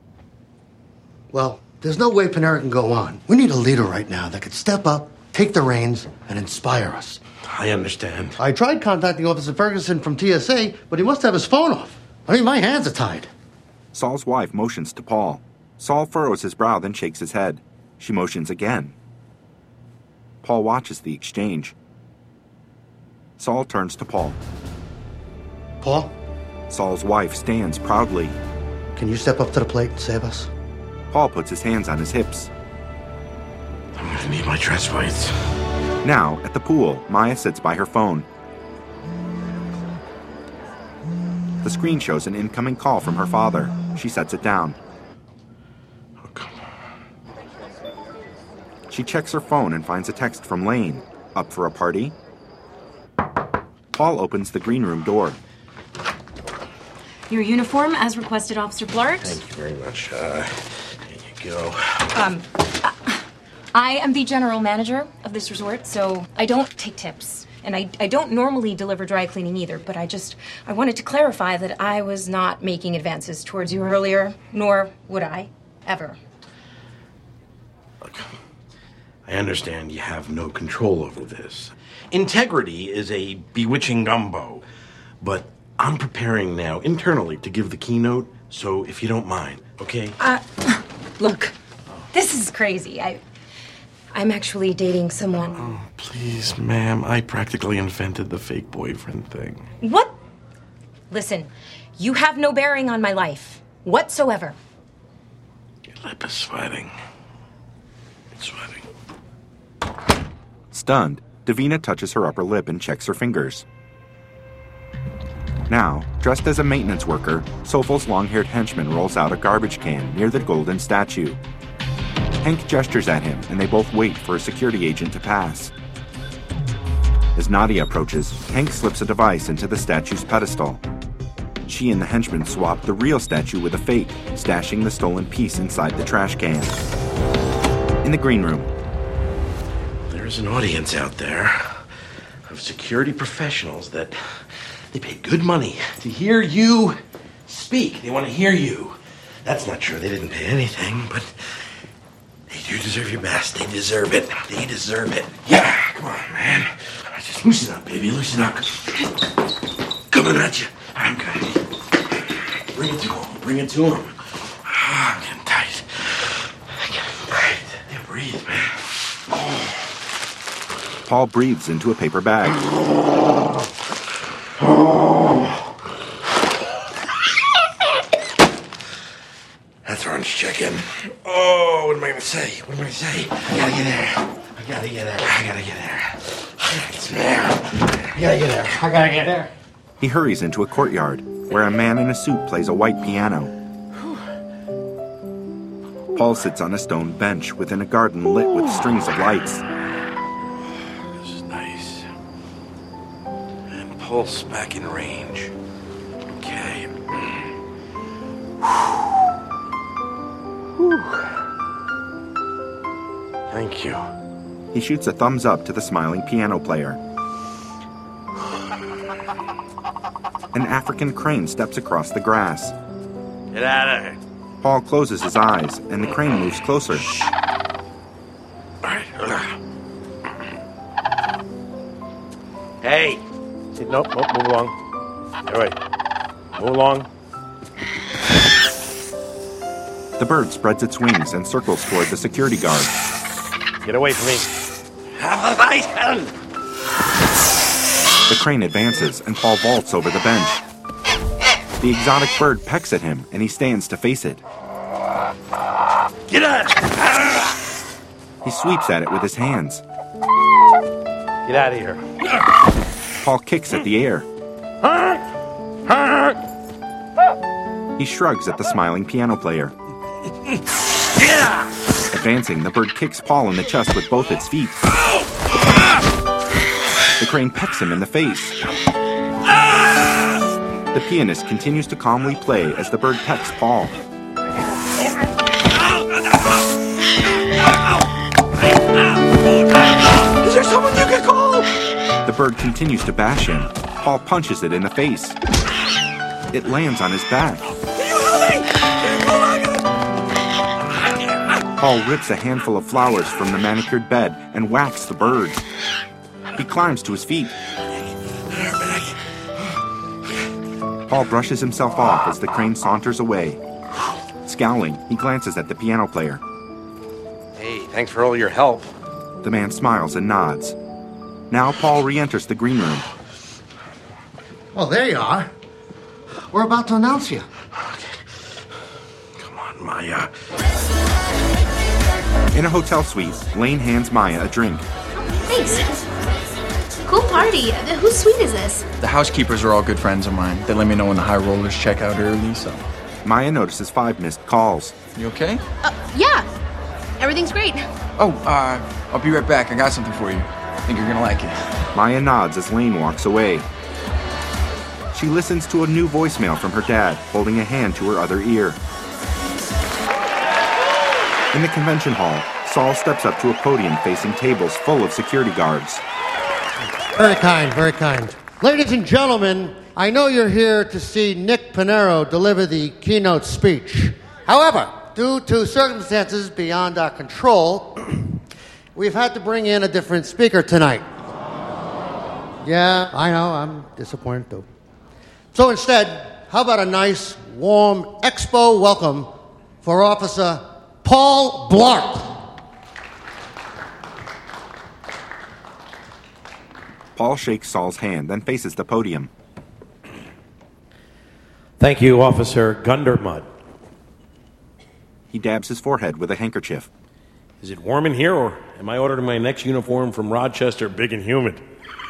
Well, there's no way Panera can go on. We need a leader right now that could step up, take the reins, and inspire us. I understand. I tried contacting Officer Ferguson from T S A, but he must have his phone off. I mean, my hands are tied. Saul's wife motions to Paul. Saul furrows his brow, then shakes his head. She motions again. Paul watches the exchange. Saul turns to Paul. Paul? Saul's wife stands proudly. Can you step up to the plate and save us? Paul puts his hands on his hips. I'm gonna need my chest weights. Now, at the pool, Maya sits by her phone. The screen shows an incoming call from her father. She sets it down. Oh, come on. She checks her phone and finds a text from Lane. Up for a party? Paul opens the green room door. Your uniform, as requested, Officer Blart. Thank you very much. Uh, here you go. Um, I am the general manager of this resort, so I don't take tips. And I, I don't normally deliver dry cleaning either, but I just, I wanted to clarify that I was not making advances towards you earlier, nor would I, ever. Look, I understand you have no control over this. Integrity is a bewitching gumbo, but I'm preparing now internally to give the keynote, so if you don't mind, okay? Uh, look, this is crazy. I, I'm actually dating someone. Oh, please, ma'am. I practically invented the fake boyfriend thing. What? Listen, you have no bearing on my life whatsoever. Your lip is sweating. It's sweating. Stunned, Davina touches her upper lip and checks her fingers. Now, dressed as a maintenance worker, Sofol's long-haired henchman rolls out a garbage can near the golden statue. Hank gestures at him, and they both wait for a security agent to pass. As Nadia approaches, Hank slips a device into the statue's pedestal. She and the henchman swap the real statue with a fake, stashing the stolen piece inside the trash can. In the green room. There's an audience out there of security professionals that they pay good money to hear you speak. They want to hear you. That's not true. They didn't pay anything, but they do deserve your best. They deserve it. They deserve it. Yeah, come on, man. Just loosen up, baby. Loosen up. Coming at you. I'm good. Bring it to him. Bring it to him. Ah, I'm getting tight. I'm getting tight. Yeah, breathe, man. Oh. Paul breathes into a paper bag. That's orange chicken. Oh, what am I gonna say? What am I gonna say? I gotta get there. I gotta get there. I gotta get there. It's there. I gotta get there. I gotta get there. He hurries into a courtyard where a man in a suit plays a white piano. Paul sits on a stone bench within a garden lit with strings of lights. This is nice. And pulse back in range. Okay. Whew. Thank you. He shoots a thumbs up to the smiling piano player. An African crane steps across the grass. Get out of there. Paul closes his eyes, and the crane moves closer. Hey! Nope, nope, move along. All right. Move along. The bird spreads its wings and circles toward the security guard. Get away from me. Have a nice hand. The crane advances, and Paul vaults over the bench. The exotic bird pecks at him, and he stands to face it. Get out! He sweeps at it with his hands. Get out of here. Paul kicks at the air. He shrugs at the smiling piano player. Advancing, the bird kicks Paul in the chest with both its feet. The crane pecks him in the face. The pianist continues to calmly play as the bird pecks Paul. Is there someone you can call? The bird continues to bash him. Paul punches it in the face. It lands on his back. Paul rips a handful of flowers from the manicured bed and whacks the bird. He climbs to his feet. Paul brushes himself off as the crane saunters away. Scowling, he glances at the piano player. Hey, thanks for all your help. The man smiles and nods. Now Paul re-enters the green room. Oh, there you are. We're about to announce you. Come on, Maya. In a hotel suite, Lane hands Maya a drink. Thanks. Cool party. Uh, Whose suite is this? The housekeepers are all good friends of mine. They let me know when the high rollers check out early, so... Maya notices five missed calls. You okay? Uh, yeah. Everything's great. Oh, uh, I'll be right back. I got something for you. I think you're gonna like it. Maya nods as Lane walks away. She listens to a new voicemail from her dad, holding a hand to her other ear. In the convention hall, Saul steps up to a podium facing tables full of security guards. Very kind, very kind. Ladies and gentlemen, I know you're here to see Nick Pinero deliver the keynote speech. However, due to circumstances beyond our control, we've had to bring in a different speaker tonight. Yeah, I know, I'm disappointed too. So instead, how about a nice, warm expo welcome for Officer Paul Blart? Paul shakes Saul's hand, then faces the podium. Thank you, Officer Gundermud. He dabs his forehead with a handkerchief. Is it warm in here, or am I ordering my next uniform from Rochester big and humid?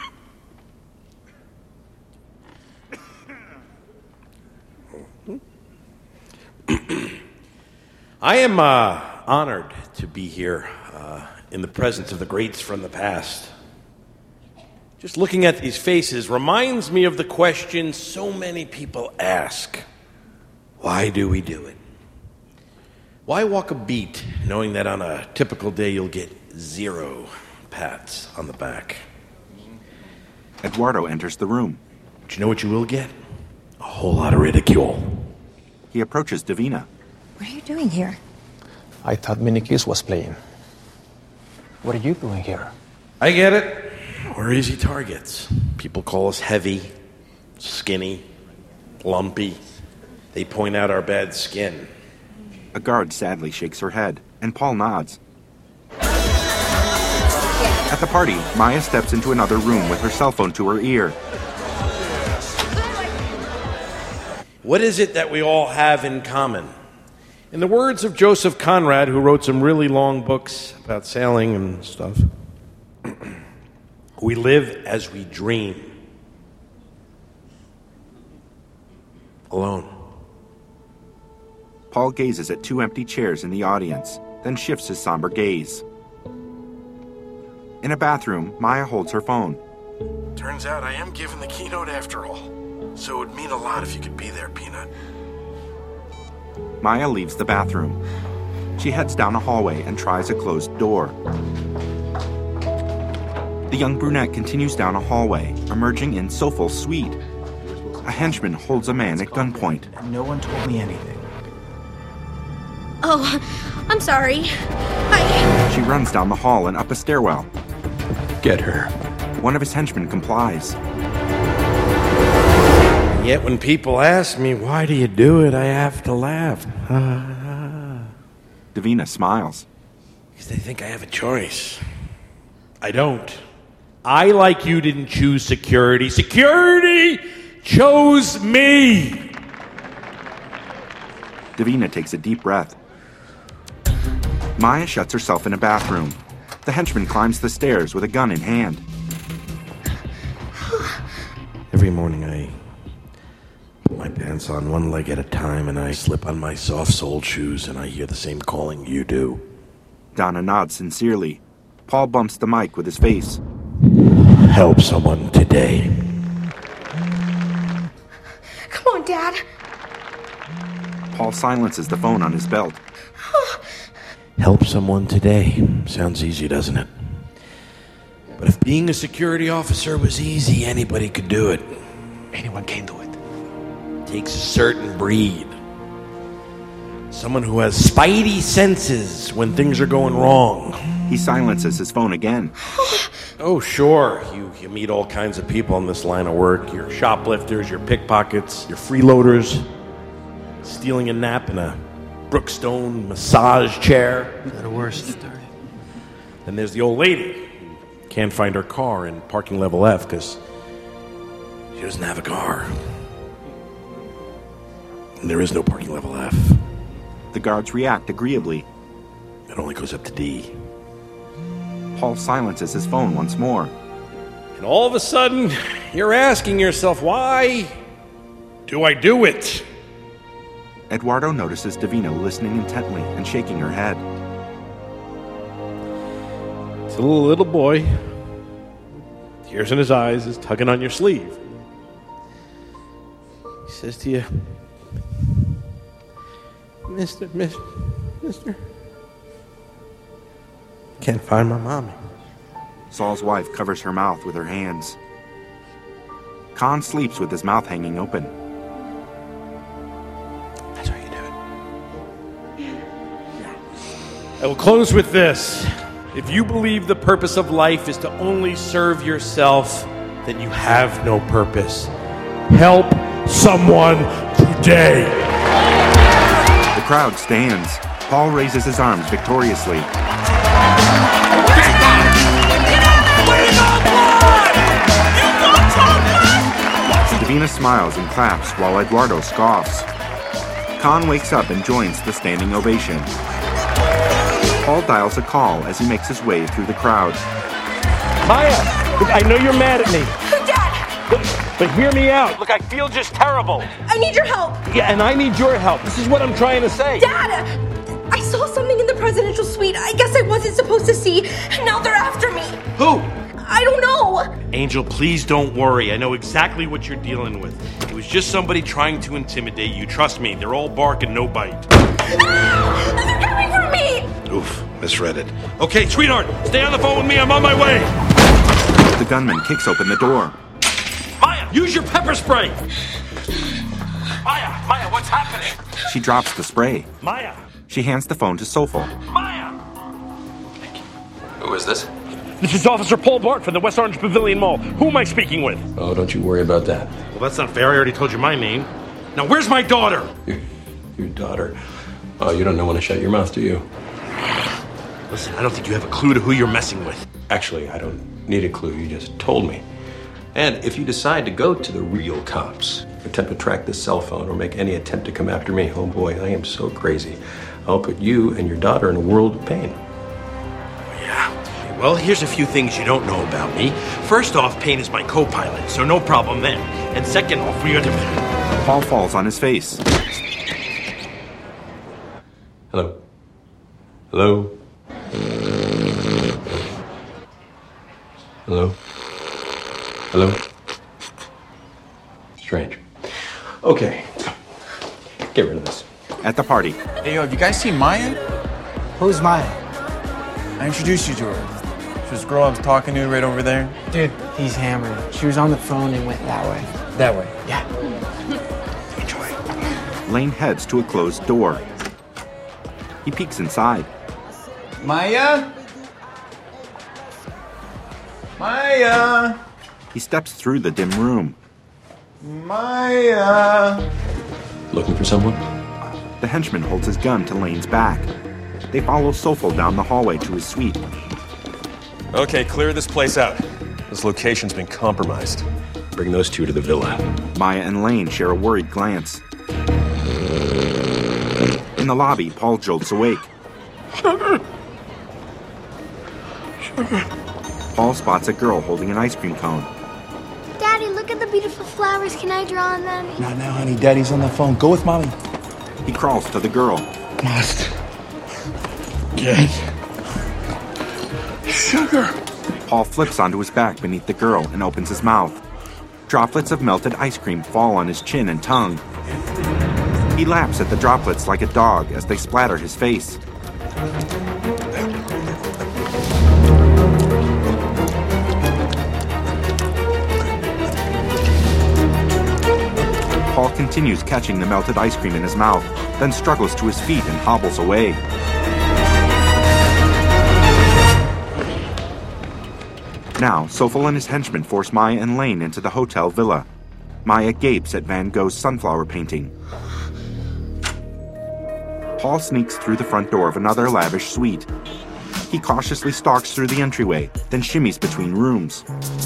I am uh, honored to be here uh, in the presence of the greats from the past. Just looking at these faces reminds me of the question so many people ask. Why do we do it? Why walk a beat knowing that on a typical day you'll get zero pats on the back? Eduardo enters the room. Do you know what you will get? A whole lot of ridicule. He approaches Davina. What are you doing here? I thought Minikis was playing. What are you doing here? I get it. We're easy targets. People call us heavy, skinny, lumpy. They point out our bad skin. A guard sadly shakes her head, and Paul nods. At the party, Maya steps into another room with her cell phone to her ear. What is it that we all have in common? In the words of Joseph Conrad, who wrote some really long books about sailing and stuff, we live as we dream. Alone. Paul gazes at two empty chairs in the audience, then shifts his somber gaze. In a bathroom, Maya holds her phone. Turns out I am giving the keynote after all. So it would mean a lot if you could be there, Peanut. Maya leaves the bathroom. She heads down a hallway and tries a closed door. The young brunette continues down a hallway, emerging in Sofal's suite. A henchman holds a man at gunpoint. No one told me anything. Oh, I'm sorry. I... She runs down the hall and up a stairwell. Get her. One of his henchmen complies. Yet when people ask me, why do you do it, I have to laugh. Davina smiles. Because they think I have a choice. I don't. I, like you, didn't choose security. Security chose me! Davina takes a deep breath. Maya shuts herself in a bathroom. The henchman climbs the stairs with a gun in hand. Every morning I put my pants on one leg at a time and I slip on my soft-soled shoes and I hear the same calling you do. Donna nods sincerely. Paul bumps the mic with his face. Help someone today. Come on, Dad. Paul silences the phone on his belt. Help someone today. Sounds easy, doesn't it? But if being a security officer was easy, anybody could do it. Anyone can do it. Takes a certain breed. Someone who has spidey senses when things are going wrong. He silences his phone again. Oh, sure. You, you meet all kinds of people in this line of work. Your shoplifters, your pickpockets, your freeloaders. Stealing a nap in a Brookstone massage chair. They're the worst. Then there's the old lady. Can't find her car in parking level F because she doesn't have a car. And there is no parking level F. The guards react agreeably. It only goes up to D. Paul silences his phone once more. And all of a sudden, you're asking yourself, why do I do it? Eduardo notices Davina listening intently and shaking her head. It's a little, little boy. Tears in his eyes is tugging on your sleeve. He says to you, Mister, Miss, Mister, can't find my mommy. Saul's wife covers her mouth with her hands. Khan sleeps with his mouth hanging open. That's how you do it. I will close with this. If you believe the purpose of life is to only serve yourself, then you have no purpose. Help someone today. The crowd stands. Paul raises his arms victoriously. Davina smiles and claps while Eduardo scoffs. Khan wakes up and joins the standing ovation. Paul dials a call as he makes his way through the crowd. Maya, look, I know you're mad at me. Dad! But, but hear me out. Look, I feel just terrible. I need your help. Yeah, and I need your help. This is what I'm trying to say. Dad! I saw something in the presidential suite I guess I wasn't supposed to see, and now they're after me. Who? I don't know. Angel, please don't worry. I know exactly what you're dealing with. It was just somebody trying to intimidate you. Trust me, they're all bark and no bite. Ah! They're coming for me! Oof, misread it. Okay, sweetheart, stay on the phone with me. I'm on my way. The gunman kicks open the door. Maya, use your pepper spray. Maya, Maya, what's happening? She drops the spray. Maya. She hands the phone to Sofel. Maya. Who is this? This is Officer Paul Bart from the West Orange Pavilion Mall. Who am I speaking with? Oh, don't you worry about that. Well, that's not fair. I already told you my name. Now, where's my daughter? Your, your daughter? Oh, you don't know when to shut your mouth, do you? Listen, I don't think you have a clue to who you're messing with. Actually, I don't need a clue. You just told me. And if you decide to go to the real cops, attempt to track this cell phone, or make any attempt to come after me, oh boy, I am so crazy. I'll put you and your daughter in a world of pain. Yeah. Well, here's a few things you don't know about me. First off, Payne is my co-pilot, so no problem then. And second off, we are to... Paul falls on his face. Hello? Hello? Hello? Hello? Strange. Okay. Get rid of this. At the party. Hey, yo, have you guys seen Maya? Who's Maya? I introduced you to her. She was the girl I was talking to right over there. Dude, he's hammered. She was on the phone and went that way. That way. Yeah. Enjoy. Lane heads to a closed door. He peeks inside. Maya? Maya? He steps through the dim room. Maya? Looking for someone? The henchman holds his gun to Lane's back. They follow Sofel down the hallway to his suite. Okay, clear this place out. This location's been compromised. Bring those two to the villa. Maya and Lane share a worried glance. In the lobby, Paul jolts awake. Sugar. Sugar. Paul spots a girl holding an ice cream cone. Daddy, look at the beautiful flowers. Can I draw on them? Not now, honey. Daddy's on the phone. Go with Mommy. He crawls to the girl. Must get sugar. Paul flips onto his back beneath the girl and opens his mouth. Droplets of melted ice cream fall on his chin and tongue. He laps at the droplets like a dog as they splatter his face. Paul continues catching the melted ice cream in his mouth, then struggles to his feet and hobbles away. Now, Sofel and his henchmen force Maya and Lane into the hotel villa. Maya gapes at Van Gogh's sunflower painting. Paul sneaks through the front door of another lavish suite. He cautiously stalks through the entryway, then shimmies between rooms.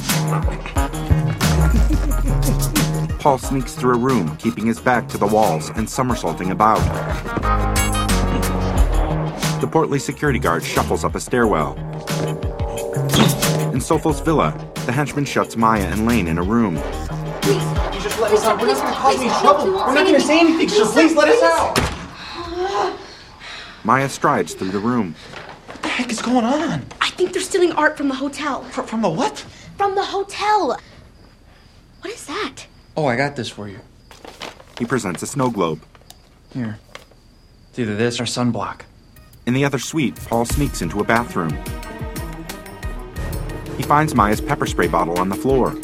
Paul sneaks through a room, keeping his back to the walls and somersaulting about. The portly security guard shuffles up a stairwell. In Sofol's villa, the henchman shuts Maya and Lane in a room. Please, just let us out. We're not going to cause any trouble. We're not going to say anything, so please let us out. Maya strides through the room. What the heck is going on? I think they're stealing art from the hotel. Fr- from the what? From the hotel. What is that? Oh, I got this for you. He presents a snow globe. Here. It's either this or sunblock. In the other suite, Paul sneaks into a bathroom. He finds Maya's pepper spray bottle on the floor.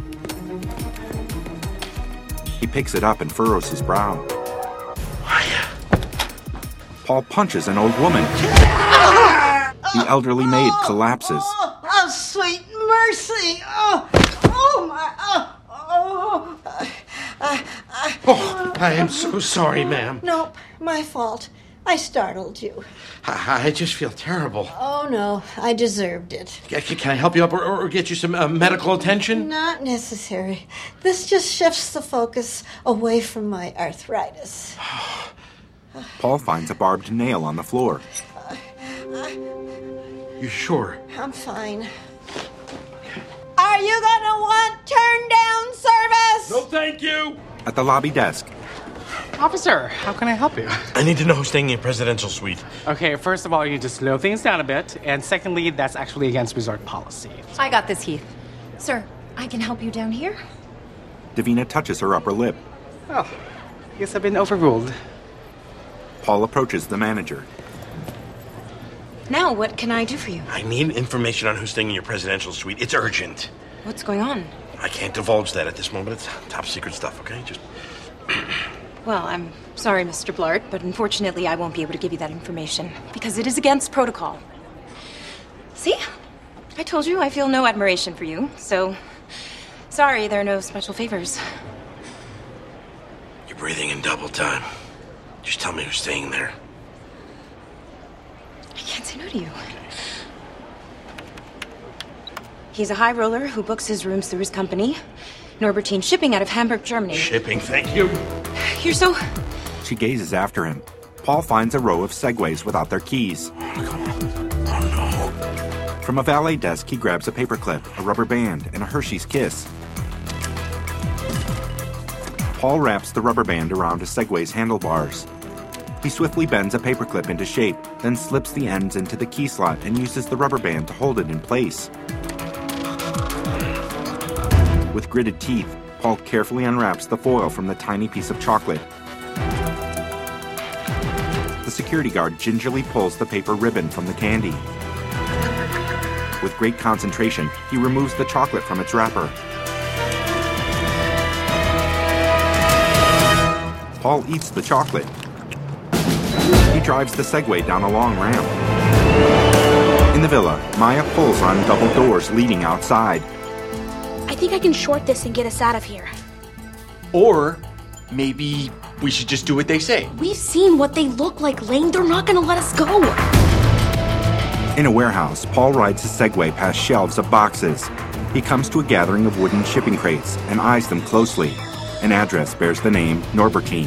He picks it up and furrows his brow. Maya. Paul punches an old woman. The elderly maid collapses. Oh, oh, sweet mercy. Oh, oh my. Oh, oh. Uh, uh, uh, Oh, I am so sorry, ma'am. Nope, my fault. I startled you. I, I just feel terrible. Oh, no, I deserved it. Can, can I help you up or, or get you some uh, medical attention? Not necessary. This just shifts the focus away from my arthritis. Paul finds a barbed nail on the floor. You sure? I'm fine. Are you gonna want turn down service? No, thank you. At the lobby desk, Officer, how can I help you? I need to know who's staying in your presidential suite. Okay, first of all, you need to slow things down a bit. And secondly, that's actually against resort policy. I got this, Heath. Sir, I can help you down here. Davina touches her upper lip. Oh, I guess I've been overruled. Paul approaches the manager. Now, what can I do for you? I need information on who's staying in your presidential suite. It's urgent. What's going on? I can't divulge that at this moment. It's top secret stuff, okay? Just... Well, I'm sorry, Mister Blart, but unfortunately I won't be able to give you that information because it is against protocol. See? I told you I feel no admiration for you, so sorry there are no special favors. You're breathing in double time. Just tell me who's staying there. I can't say no to you. He's a high roller who books his rooms through his company, Norbertine Shipping out of Hamburg, Germany. Shipping, thank you. You're so... She gazes after him. Paul finds a row of Segways without their keys. Oh, no. From a valet desk, he grabs a paperclip, a rubber band, and a Hershey's Kiss. Paul wraps the rubber band around a Segway's handlebars. He swiftly bends a paperclip into shape, then slips the ends into the key slot and uses the rubber band to hold it in place. With gritted teeth, Paul carefully unwraps the foil from the tiny piece of chocolate. The security guard gingerly pulls the paper ribbon from the candy. With great concentration, he removes the chocolate from its wrapper. Paul eats the chocolate. He drives the Segway down a long ramp. In the villa, Maya pulls on double doors leading outside. I think I can short this and get us out of here. Or maybe we should just do what they say. We've seen what they look like, Lane. They're not gonna let us go. In a warehouse, Paul rides his Segway past shelves of boxes. He comes to a gathering of wooden shipping crates and eyes them closely. An address bears the name Norbertine.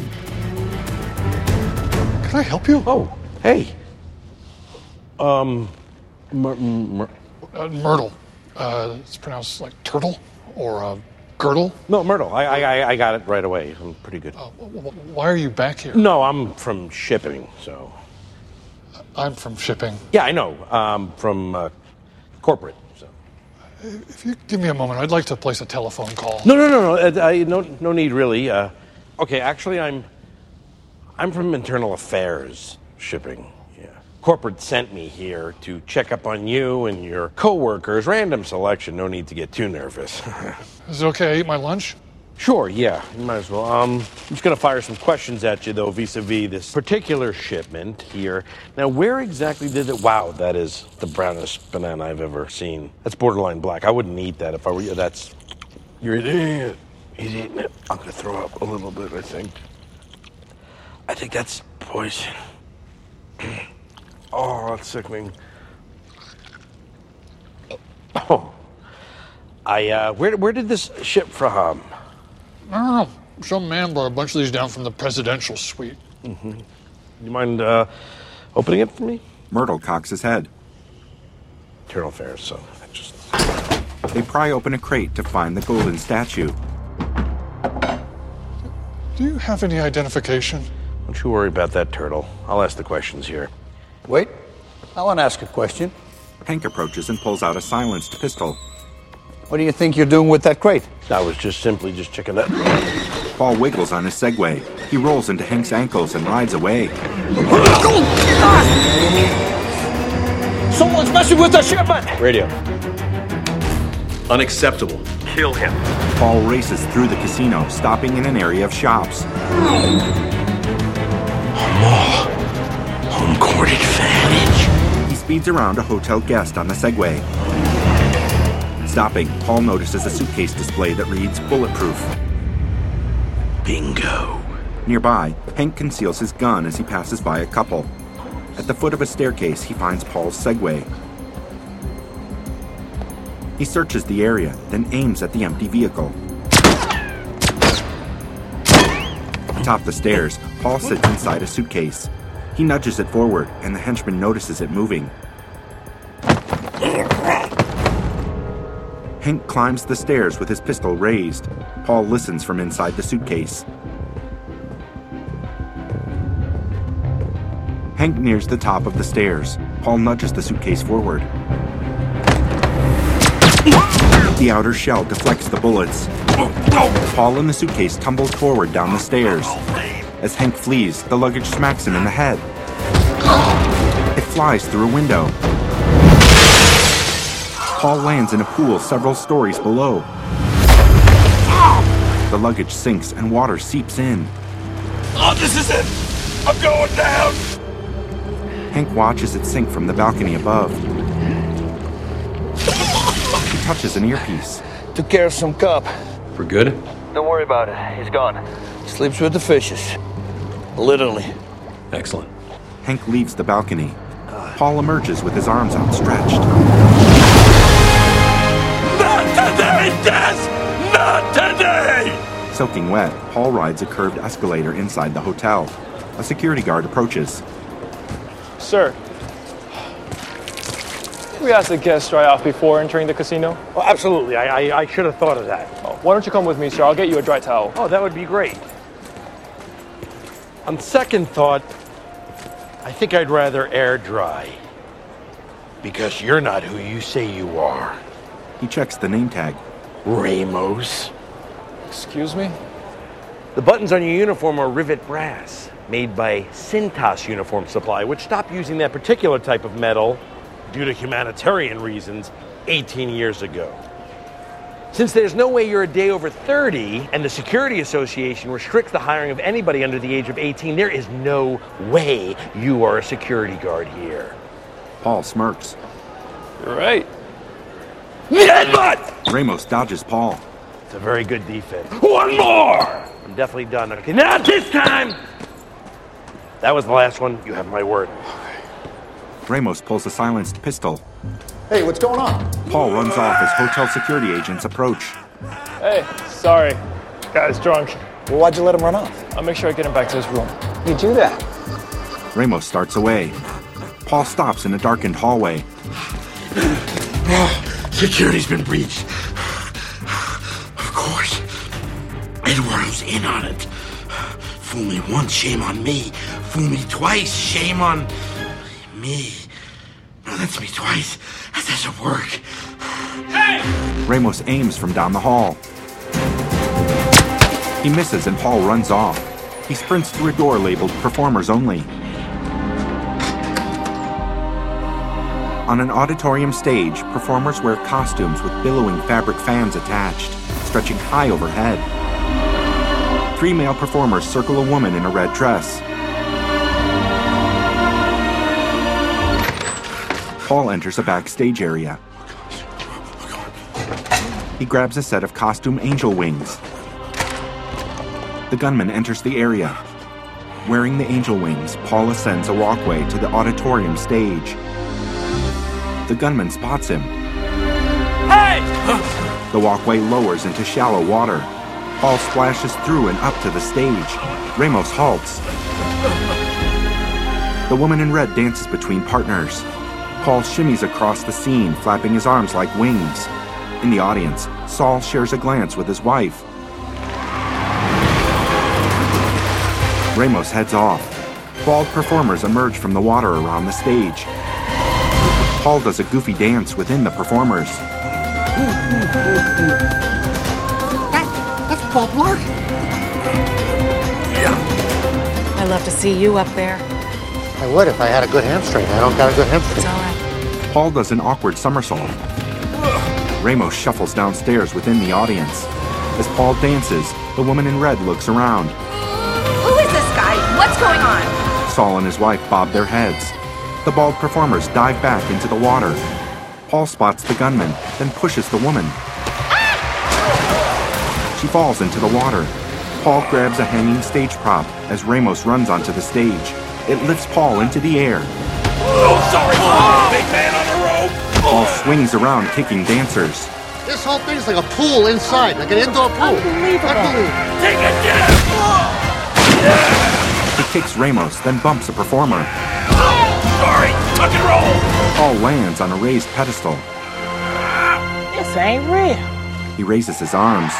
Can I help you? Oh, hey. Um, Mur- Mur- Uh, Myrtle. Uh, it's pronounced like turtle or uh, girdle. No, Myrtle. I, I I got it right away. I'm pretty good. Uh, why are you back here? No, I'm from shipping, so. I'm from shipping. Yeah, I know. Um, from uh, corporate. So. If you give me a moment, I'd like to place a telephone call. No, no, no, no. Uh, I, no, no need really. Uh, okay, actually, I'm. I'm from internal affairs shipping. Yeah. Corporate sent me here to check up on you and your coworkers. Random selection. No need to get too nervous. Is it okay I eat my lunch? Sure, yeah, you might as well. Um, I'm just going to fire some questions at you, though, vis-a-vis this particular shipment here. Now, where exactly did it... Wow, that is the brownest banana I've ever seen. That's borderline black. I wouldn't eat that if I were you. That's... You're eating it. He's eating it. I'm going to throw up a little bit, I think. I think that's poison. Oh, that's sickening. Oh. I, uh, where, where did this ship from? I don't know. Some man brought a bunch of these down from the presidential suite. Mm-hmm. You mind, uh, opening it for me? Myrtle cocks his head. Eternal Affairs, so I just... They pry open a crate to find the golden statue. Do you have any identification? Don't you worry about that, Turtle. I'll ask the questions here. Wait, I want to ask a question. Hank approaches and pulls out a silenced pistol. What do you think you're doing with that crate? I was just simply just checking that. Paul wiggles on his Segway. He rolls into Hank's ankles and rides away. Someone's messing with the shipment! Radio. Unacceptable. Kill him. Paul races through the casino, stopping in an area of shops. More home-court advantage. He speeds around a hotel guest on the Segway. Stopping, Paul notices a suitcase display that reads bulletproof. Bingo. Nearby, Hank conceals his gun as he passes by a couple. At the foot of a staircase, he finds Paul's Segway. He searches the area, then aims at the empty vehicle. Atop the stairs, Paul sits inside a suitcase. He nudges it forward, and the henchman notices it moving. Hank climbs the stairs with his pistol raised. Paul listens from inside the suitcase. Hank nears the top of the stairs. Paul nudges the suitcase forward. The outer shell deflects the bullets. Paul and the suitcase tumble forward down the stairs. As Hank flees, the luggage smacks him in the head. It flies through a window. Paul lands in a pool several stories below. The luggage sinks and water seeps in. Oh, this is it! I'm going down! Hank watches it sink from the balcony above. He touches an earpiece. Took care of some cop. For good? Don't worry about it. He's gone. Sleeps with the fishes. Literally. Excellent. Hank leaves the balcony. Paul emerges with his arms outstretched. Not today, Des! Not today! Soaking wet, Paul rides a curved escalator inside the hotel. A security guard approaches. Sir, we asked the guests dry off before entering the casino. Oh, absolutely. I, I, I should have thought of that. Oh, why don't you come with me, sir? I'll get you a dry towel. Oh, that would be great. On second thought, I think I'd rather air dry. Because you're not who you say you are. He checks the name tag. Ramos. Excuse me? The buttons on your uniform are rivet brass, made by Cintas Uniform Supply, which stopped using that particular type of metal due to humanitarian reasons eighteen years ago. Since there's no way you're a day over thirty, and the Security Association restricts the hiring of anybody under the age of eighteen, there is no way you are a security guard here. Paul smirks. You're right. Headbutt! Ramos dodges Paul. It's a very good defense. One more! I'm definitely done. Okay, not this time! That was the last one. You have my word. Ramos pulls a silenced pistol. Hey, what's going on? Paul runs off as hotel security agents approach. Hey, sorry. Guy's drunk. Well, why'd you let him run off? I'll make sure I get him back to his room. You do that? Ramos starts away. Paul stops in a darkened hallway. Security's been breached. Of course. Eduardo's in on it. Fool me once, shame on me. Fool me twice, shame on me. No, that's me twice. That doesn't work. Hey! Ramos aims from down the hall. He misses and Paul runs off. He sprints through a door labeled Performers Only. On an auditorium stage, performers wear costumes with billowing fabric fans attached, stretching high overhead. Three male performers circle a woman in a red dress. Paul enters a backstage area. He grabs a set of costume angel wings. The gunman enters the area. Wearing the angel wings, Paul ascends a walkway to the auditorium stage. The gunman spots him. Hey! The walkway lowers into shallow water. Paul splashes through and up to the stage. Ramos halts. The woman in red dances between partners. Paul shimmies across the scene, flapping his arms like wings. In the audience, Saul shares a glance with his wife. Ramos heads off. Bald performers emerge from the water around the stage. Paul does a goofy dance within the performers. That, that's Paul Blart. I love to see you up there. I would if I had a good hamstring. I don't got a good hamstring. It's all right. Paul does an awkward somersault. Ramos shuffles downstairs within the audience. As Paul dances, the woman in red looks around. Who is this guy? What's going on? Saul and his wife bob their heads. The bald performers dive back into the water. Paul spots the gunman, then pushes the woman. She falls into the water. Paul grabs a hanging stage prop as Ramos runs onto the stage. It lifts Paul into the air. Oh, sorry, oh. Big man on the rope. Paul swings around, kicking dancers. This whole thing's like a pool inside, like an indoor pool. Unbelievable. Unbelievable. Take a dip. He kicks Ramos, then bumps a performer. Sorry, tuck and roll. Paul lands on a raised pedestal. This ain't real. He raises his arms.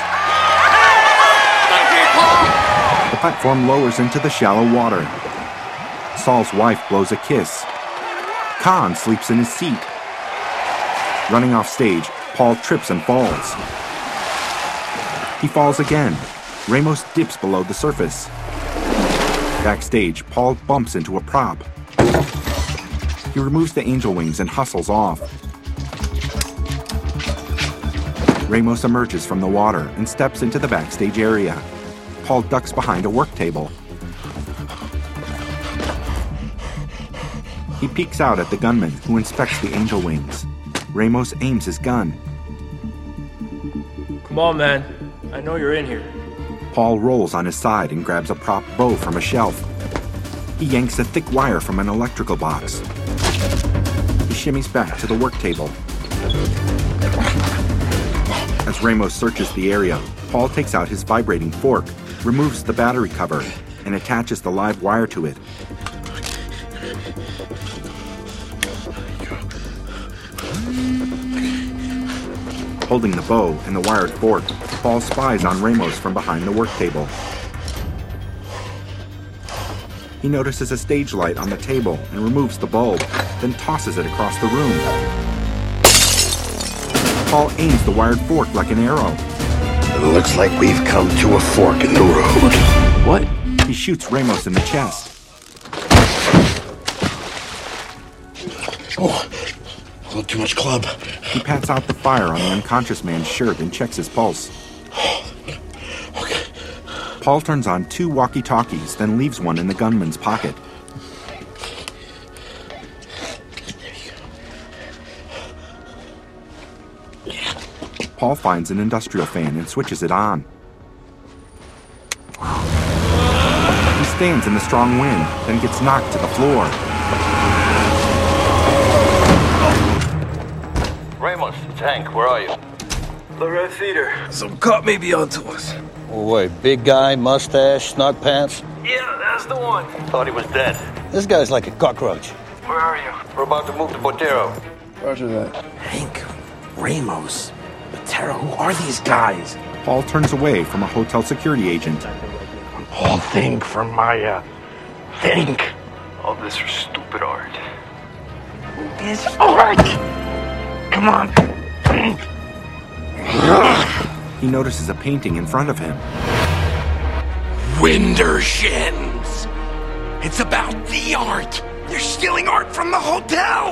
The platform lowers into the shallow water. Saul's wife blows a kiss. Khan sleeps in his seat. Running off stage, Paul trips and falls. He falls again. Ramos dips below the surface. Backstage, Paul bumps into a prop. He removes the angel wings and hustles off. Ramos emerges from the water and steps into the backstage area. Paul ducks behind a work table. He peeks out at the gunman, who inspects the angel wings. Ramos aims his gun. Come on, man. I know you're in here. Paul rolls on his side and grabs a prop bow from a shelf. He yanks a thick wire from an electrical box. He shimmies back to the work table. As Ramos searches the area, Paul takes out his vibrating fork, removes the battery cover, and attaches the live wire to it. Holding the bow and the wired fork, Paul spies on Ramos from behind the work table. He notices a stage light on the table and removes the bulb, then tosses it across the room. Paul aims the wired fork like an arrow. It looks like we've come to a fork in the road. What? He shoots Ramos in the chest. Oh, a little too much club. He pats out the fire on the unconscious man's shirt and checks his pulse. Okay. Paul turns on two walkie-talkies, then leaves one in the gunman's pocket. Paul finds an industrial fan and switches it on. He stands in the strong wind, then gets knocked to the floor. Ramos, it's Hank. Where are you? The Red Theater. Some cop may be onto us. Oh, wait. Big guy, mustache, snot pants? Yeah, that's the one. Thought he was dead. This guy's like a cockroach. Where are you? We're about to move to Botero. Roger that. Hank, Ramos, Botero, who are these guys? Paul turns away from a hotel security agent. Paul, think for Maya. Think. All this for stupid art. It's art. Come on. Think. He notices a painting in front of him. Windershins. It's about the art. They're stealing art from the hotel.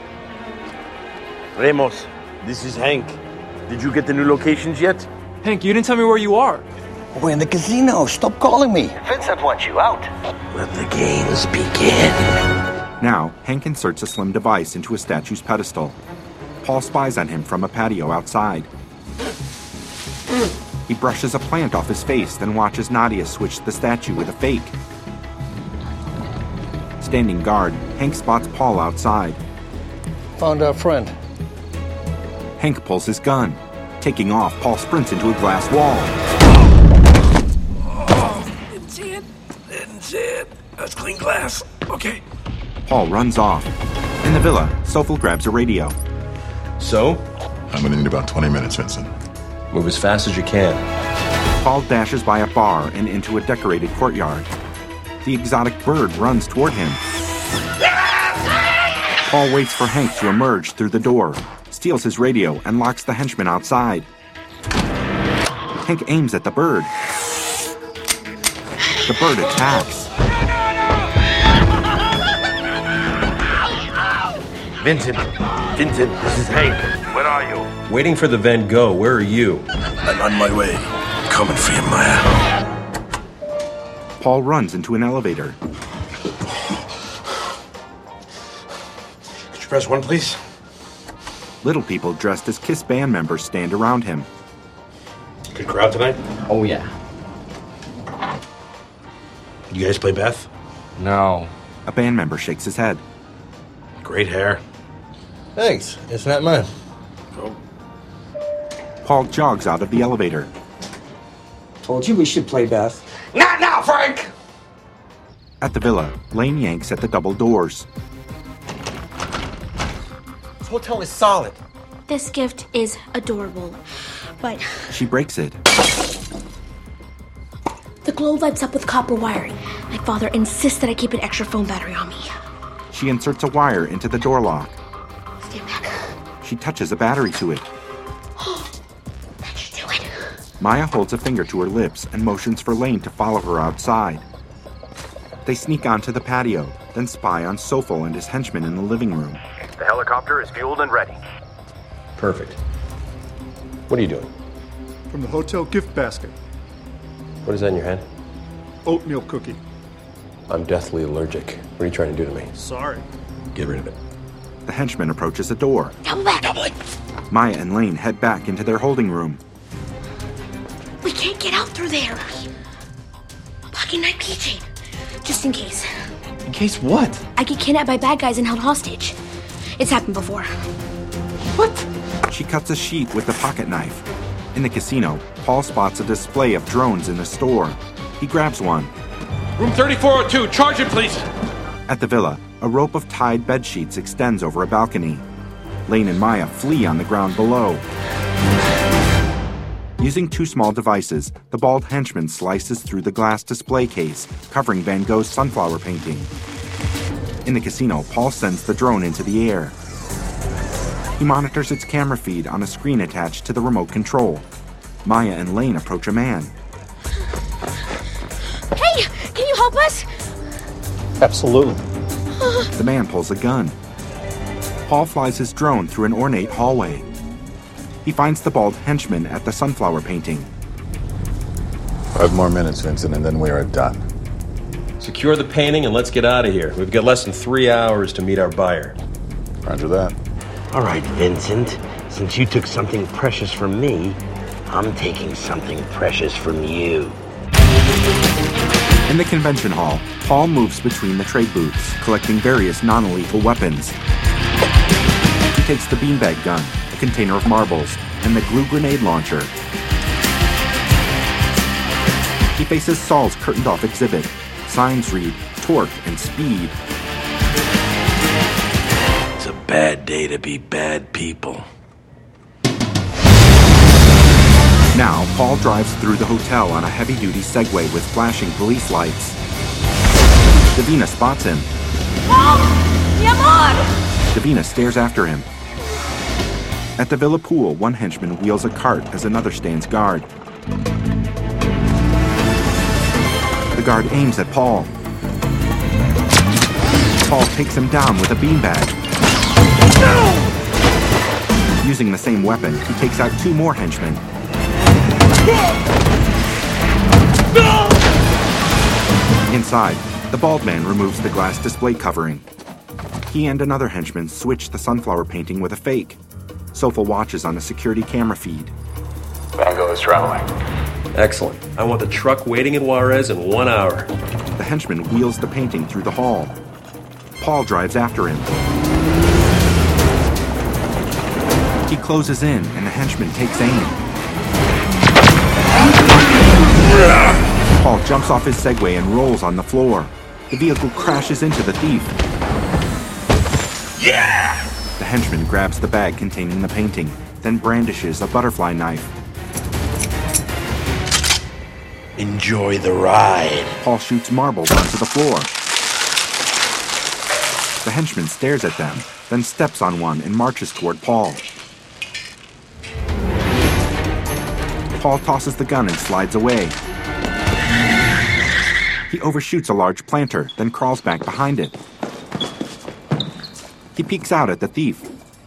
Ramos, this is Hank. Did you get the new locations yet? Hank, you didn't tell me where you are. We're in the casino. Stop calling me. Vincent wants you out. Let the games begin. Now, Hank inserts a slim device into a statue's pedestal. Paul spies on him from a patio outside. He brushes a plant off his face, then watches Nadia switch the statue with a fake. Standing guard, Hank spots Paul outside. Found our friend. Hank pulls his gun. Taking off, Paul sprints into a glass wall. Oh, didn't see it. Didn't see it. That's clean glass. Okay. Paul runs off. In the villa, Sofel grabs a radio. So? I'm gonna need about twenty minutes, Vincent. Move as fast as you can. Paul dashes by a bar and into a decorated courtyard. The exotic bird runs toward him. Paul waits for Hank to emerge through the door, steals his radio, and locks the henchman outside. Hank aims at the bird. The bird attacks. Vincent, Vincent, this is Hank. Where are you? Waiting for the Van Gogh. Where are you? I'm on my way. Coming for you, Maya. Paul runs into an elevator. Could you press one, please? Little people dressed as KISS band members stand around him. Good crowd tonight? Oh, yeah. You guys play Beth? No. A band member shakes his head. Great hair. Thanks. It's not mine. Oh. Paul jogs out of the elevator. Told you we should play Beth. Not now, Frank! At the villa, Lane yanks at the double doors. This hotel is solid. This gift is adorable, but She breaks it. the globe lights up with copper wiring. My father insists that I keep an extra phone battery on me. She inserts a wire into the door lock. Stand back. She touches a battery to it. That should do it. Maya holds a finger to her lips and motions for Lane to follow her outside. They sneak onto the patio, then spy on Sofel and his henchmen in the living room. The helicopter is fueled and ready. Perfect. What are you doing? From the hotel gift basket. What is that in your hand? Oatmeal cookie. I'm deathly allergic. What are you trying to do to me? Sorry. Get rid of it. The henchman approaches a door. Double back. Double Maya and Lane head back into their holding room. We can't get out through there. Pocket knife keychain. Just in case. In case what? I get kidnapped by bad guys and held hostage. It's happened before. What? She cuts a sheet with the pocket knife. In the casino, Paul spots a display of drones in the store. He grabs one. Room thirty-four oh two, charge it, please. At the villa, a rope of tied bed sheets extends over a balcony. Lane and Maya flee on the ground below. Using two small devices, the bald henchman slices through the glass display case, covering Van Gogh's sunflower painting. In the casino, Paul sends the drone into the air. He monitors its camera feed on a screen attached to the remote control. Maya and Lane approach a man. Hey, can you help us? Absolutely. The man pulls a gun. Paul flies his drone through an ornate hallway. He finds the bald henchman at the sunflower painting. Five more minutes, Vincent, and then we are done. Secure the painting and let's get out of here. We've got less than three hours to meet our buyer. Roger that. All right, Vincent. Since you took something precious from me, I'm taking something precious from you. In the convention hall, Paul moves between the trade booths, collecting various non-lethal weapons. He takes the beanbag gun, a container of marbles, and the glue grenade launcher. He faces Saul's curtained-off exhibit. Signs read, torque and speed. It's a bad day to be bad people. Now, Paul drives through the hotel on a heavy-duty Segway with flashing police lights. Davina spots him. Help! Mi amor! Davina stares after him. At the villa pool, one henchman wheels a cart as another stands guard. The guard aims at Paul. Paul takes him down with a beanbag. Using the same weapon, he takes out two more henchmen. Inside, the bald man removes the glass display covering. He and another henchman switch the sunflower painting with a fake. Sofel watches on a security camera feed. Van Gogh is traveling. Excellent. I want the truck waiting in Juarez in one hour. The henchman wheels the painting through the hall. Paul drives after him. He closes in, and the henchman takes aim. Paul jumps off his Segway and rolls on the floor. The vehicle crashes into the thief. Yeah! The henchman grabs the bag containing the painting, then brandishes a butterfly knife. Enjoy the ride. Paul shoots marbles onto the floor. The henchman stares at them, then steps on one and marches toward Paul. Paul tosses the gun and slides away. He overshoots a large planter, then crawls back behind it. He peeks out at the thief.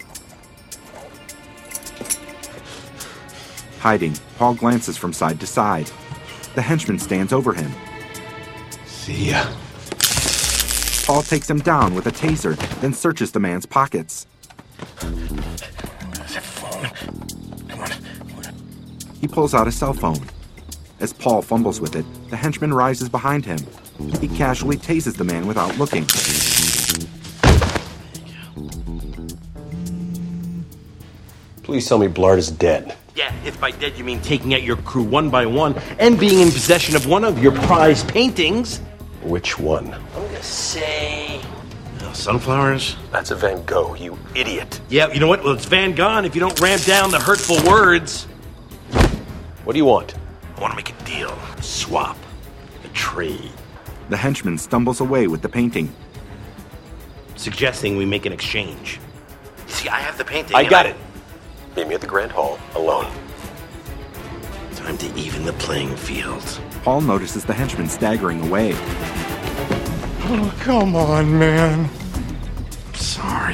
Hiding, Paul glances from side to side. The henchman stands over him. See ya. Paul takes him down with a taser, then searches the man's pockets. There's a phone. Come on. He pulls out a cell phone. As Paul fumbles with it, the henchman rises behind him. He casually tases the man without looking. Please tell me Blart is dead. Yeah, if by dead you mean taking out your crew one by one and being in possession of one of your prize paintings. Which one? I'm gonna say... Uh, sunflowers? That's a Van Gogh, you idiot. Yeah, you know what? Well, it's Van Gogh if you don't ramp down the hurtful words. What do you want? I want to make a deal. A swap. A trade. The henchman stumbles away with the painting. Suggesting we make an exchange. You see, I have the painting. I got I... it. Meet me at the Grand Hall, alone. Time to even the playing field. Paul notices the henchman staggering away. Oh, come on, man. I'm sorry.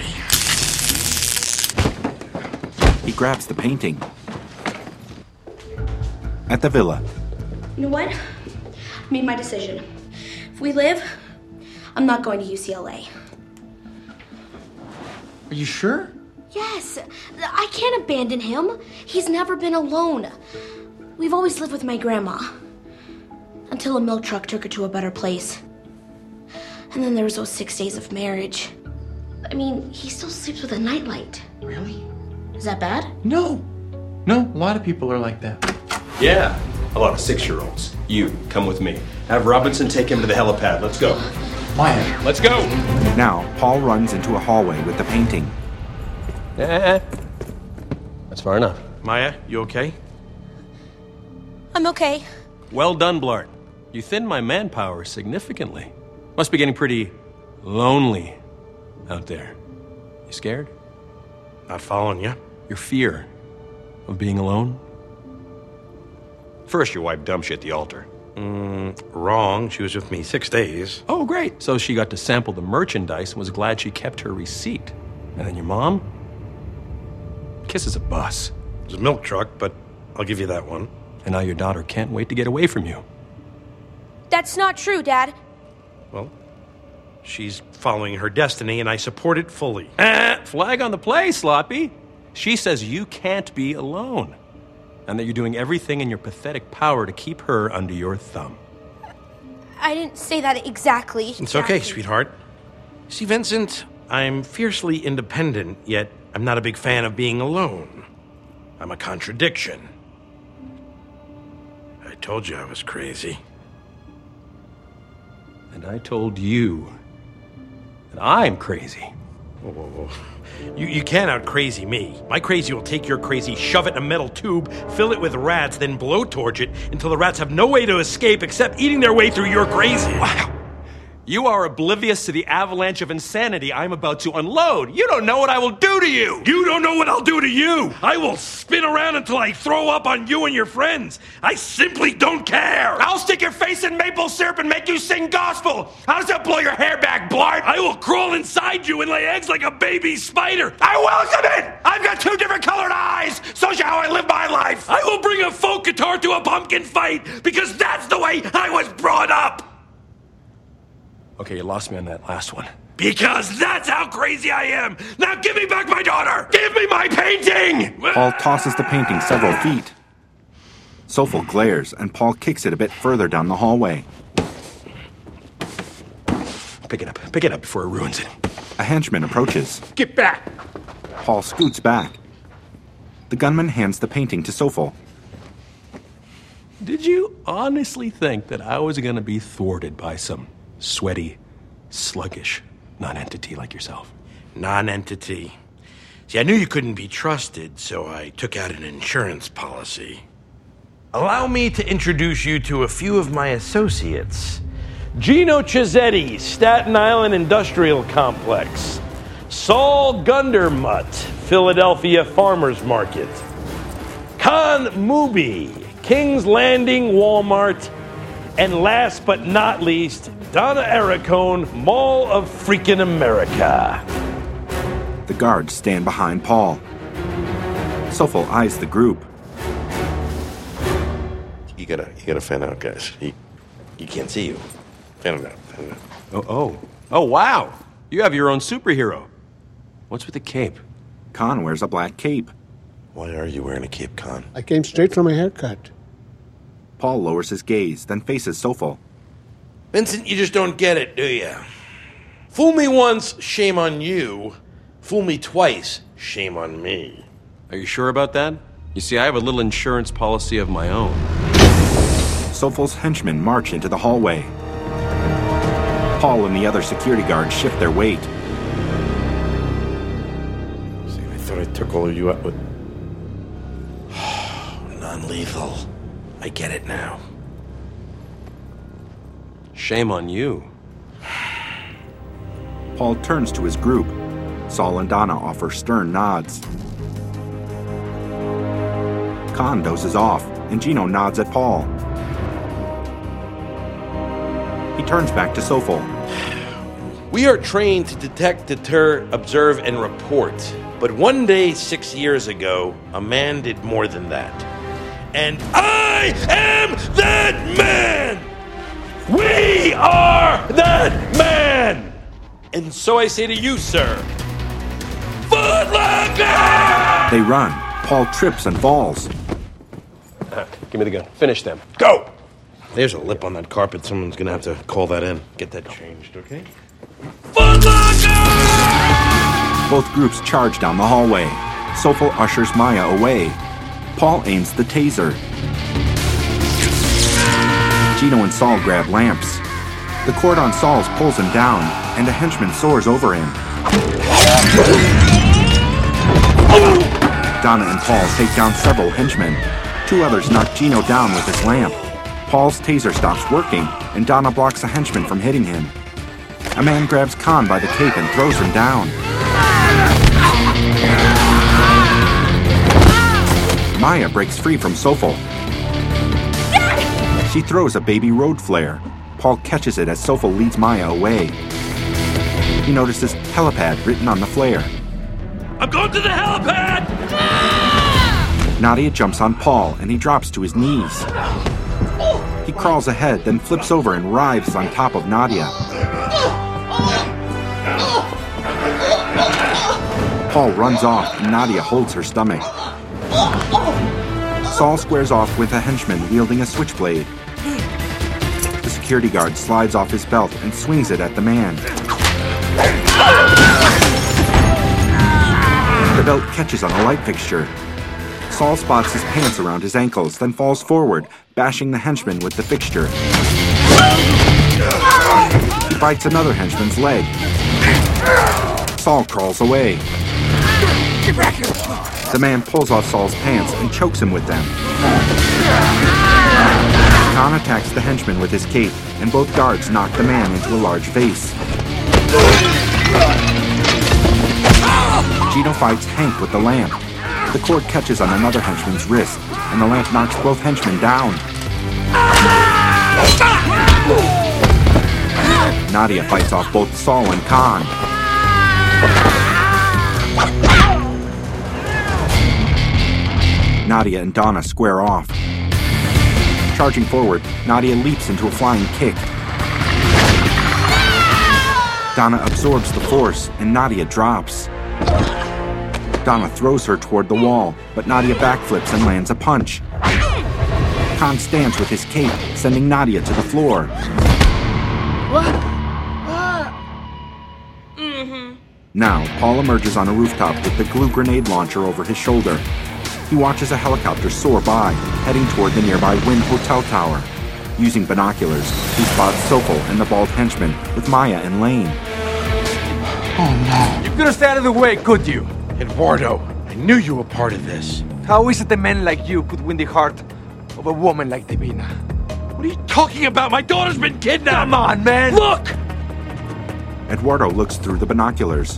He grabs the painting. At the villa. You know what? I made my decision. If we live, I'm not going to U C L A. Are you sure? Yes. I can't abandon him. He's never been alone. We've always lived with my grandma. Until a milk truck took her to a better place. And then there was those six days of marriage. I mean, he still sleeps with a nightlight. Really? Is that bad? No. No, a lot of people are like that. Yeah, a lot of six-year-olds. You, come with me. Have Robinson take him to the helipad. Let's go. Maya. Let's go. Now, Paul runs into a hallway with the painting. Eh, that's far enough. Maya, you okay? I'm okay. Well done, Blart. You thinned my manpower significantly. Must be getting pretty lonely out there. You scared? Not following you. Your fear of being alone? First, your wife dumped you at the altar. Mm, wrong. She was with me six days. Oh, great. So she got to sample the merchandise and was glad she kept her receipt. And then your mom? Kisses a bus. It was a milk truck, but I'll give you that one. And now your daughter can't wait to get away from you. That's not true, Dad. Well, she's following her destiny, and I support it fully. Ah, flag on the play, Sloppy. She says you can't be alone. And that you're doing everything in your pathetic power to keep her under your thumb. I didn't say that exactly. It's exactly. okay, sweetheart. See, Vincent, I'm fiercely independent, yet I'm not a big fan of being alone. I'm a contradiction. I told you I was crazy. And I told you that I'm crazy. Whoa, whoa, whoa. You, you can't out-crazy me. My crazy will take your crazy, shove it in a metal tube, fill it with rats, then blowtorch it until the rats have no way to escape except eating their way through your crazy. Wow. You are oblivious to the avalanche of insanity I'm about to unload. You don't know what I will do to you. You don't know what I'll do to you. I will spin around until I throw up on you and your friends. I simply don't care. I'll stick your face in maple syrup and make you sing gospel. How does that blow your hair back, Blart? I will crawl inside you and lay eggs like a baby spider. I welcome it. I've got two different colored eyes. So's how I live my life. I will bring a folk guitar to a pumpkin fight because that's the way I was brought up. Okay, you lost me on that last one. Because that's how crazy I am! Now give me back my daughter! Give me my painting! Paul tosses the painting several feet. Sofel glares, and Paul kicks it a bit further down the hallway. pick it up. Pick it up before it ruins it. A henchman approaches. Get back! Paul scoots back. The gunman hands the painting to Sofel. Did you honestly think that I was going to be thwarted by some sweaty, sluggish non-entity like yourself? Non-entity. See, I knew you couldn't be trusted, so I took out an insurance policy. Allow me to introduce you to a few of my associates. Gino Cizzetti, Staten Island Industrial Complex. Saul Gundermutt, Philadelphia Farmers Market. Khan Mubi, King's Landing Walmart. And last but not least, Donna Ericone, Mall of Freaking America. The guards stand behind Paul. Sofel eyes the group. You gotta, you gotta fan out, guys. He, he can't see you. Fan it out, fan it out. Oh, oh. Oh, wow. You have your own superhero. What's with the cape? Khan wears a black cape. Why are you wearing a cape, Khan? I came straight from a haircut. Paul lowers his gaze, then faces Sofel. Vincent, you just don't get it, do you? Fool me once, shame on you. Fool me twice, shame on me. Are you sure about that? You see, I have a little insurance policy of my own. Sofel's henchmen march into the hallway. Paul and the other security guards shift their weight. See, I thought I took all of you out with... Non-lethal. I get it now. Shame on you. Paul turns to his group. Saul and Donna offer stern nods. Khan dozes off, and Gino nods at Paul. He turns back to Sofel. We are trained to detect, deter, observe, and report. But one day, six years ago, a man did more than that. And I am that man! We are that man! And so I say to you, sir, Foot Locker! They run. Paul trips and falls. Uh, give me the gun. Finish them. Go! There's a lip on that carpet. Someone's gonna have to call that in. Get that changed, okay? Foot Locker! Both groups charge down the hallway. Sofel ushers Maya away. Paul aims the taser. Gino and Saul grab lamps. The cord on Saul's pulls him down, and a henchman soars over him. Donna and Paul take down several henchmen. Two others knock Gino down with his lamp. Paul's taser stops working, and Donna blocks a henchman from hitting him. A man grabs Khan by the cape and throws him down. Maya breaks free from Sofel. She throws a baby road flare. Paul catches it as Sofel leads Maya away. He notices helipad written on the flare. I'm going to the helipad! Nadia jumps on Paul and he drops to his knees. He crawls ahead, then flips over and writhes on top of Nadia. Paul runs off and Nadia holds her stomach. Saul squares off with a henchman wielding a switchblade. The security guard slides off his belt and swings it at the man. The belt catches on a light fixture. Saul spots his pants around his ankles, then falls forward, bashing the henchman with the fixture. He bites another henchman's leg. Saul crawls away. Get back here! The man pulls off Saul's pants and chokes him with them. Khan attacks the henchman with his cape, and both guards knock the man into a large vase. Gino fights Hank with the lamp. The cord catches on another henchman's wrist, and the lamp knocks both henchmen down. Nadia fights off both Saul and Khan. Nadia and Donna square off. Charging forward, Nadia leaps into a flying kick. Donna absorbs the force, and Nadia drops. Donna throws her toward the wall, but Nadia backflips and lands a punch. Khan stands with his cape, sending Nadia to the floor. What? Ah! Now, Paul emerges on a rooftop with the glue grenade launcher over his shoulder. He watches a helicopter soar by, heading toward the nearby Wynn Hotel tower. Using binoculars, he spots Sofel and the bald henchman with Maya and Lane. Oh no. You could have stayed out of the way, could you? Eduardo, I knew you were part of this. How is it a man like you could win the heart of a woman like Divina? What are you talking about? My daughter's been kidnapped! Come on, man! Look! Eduardo looks through the binoculars.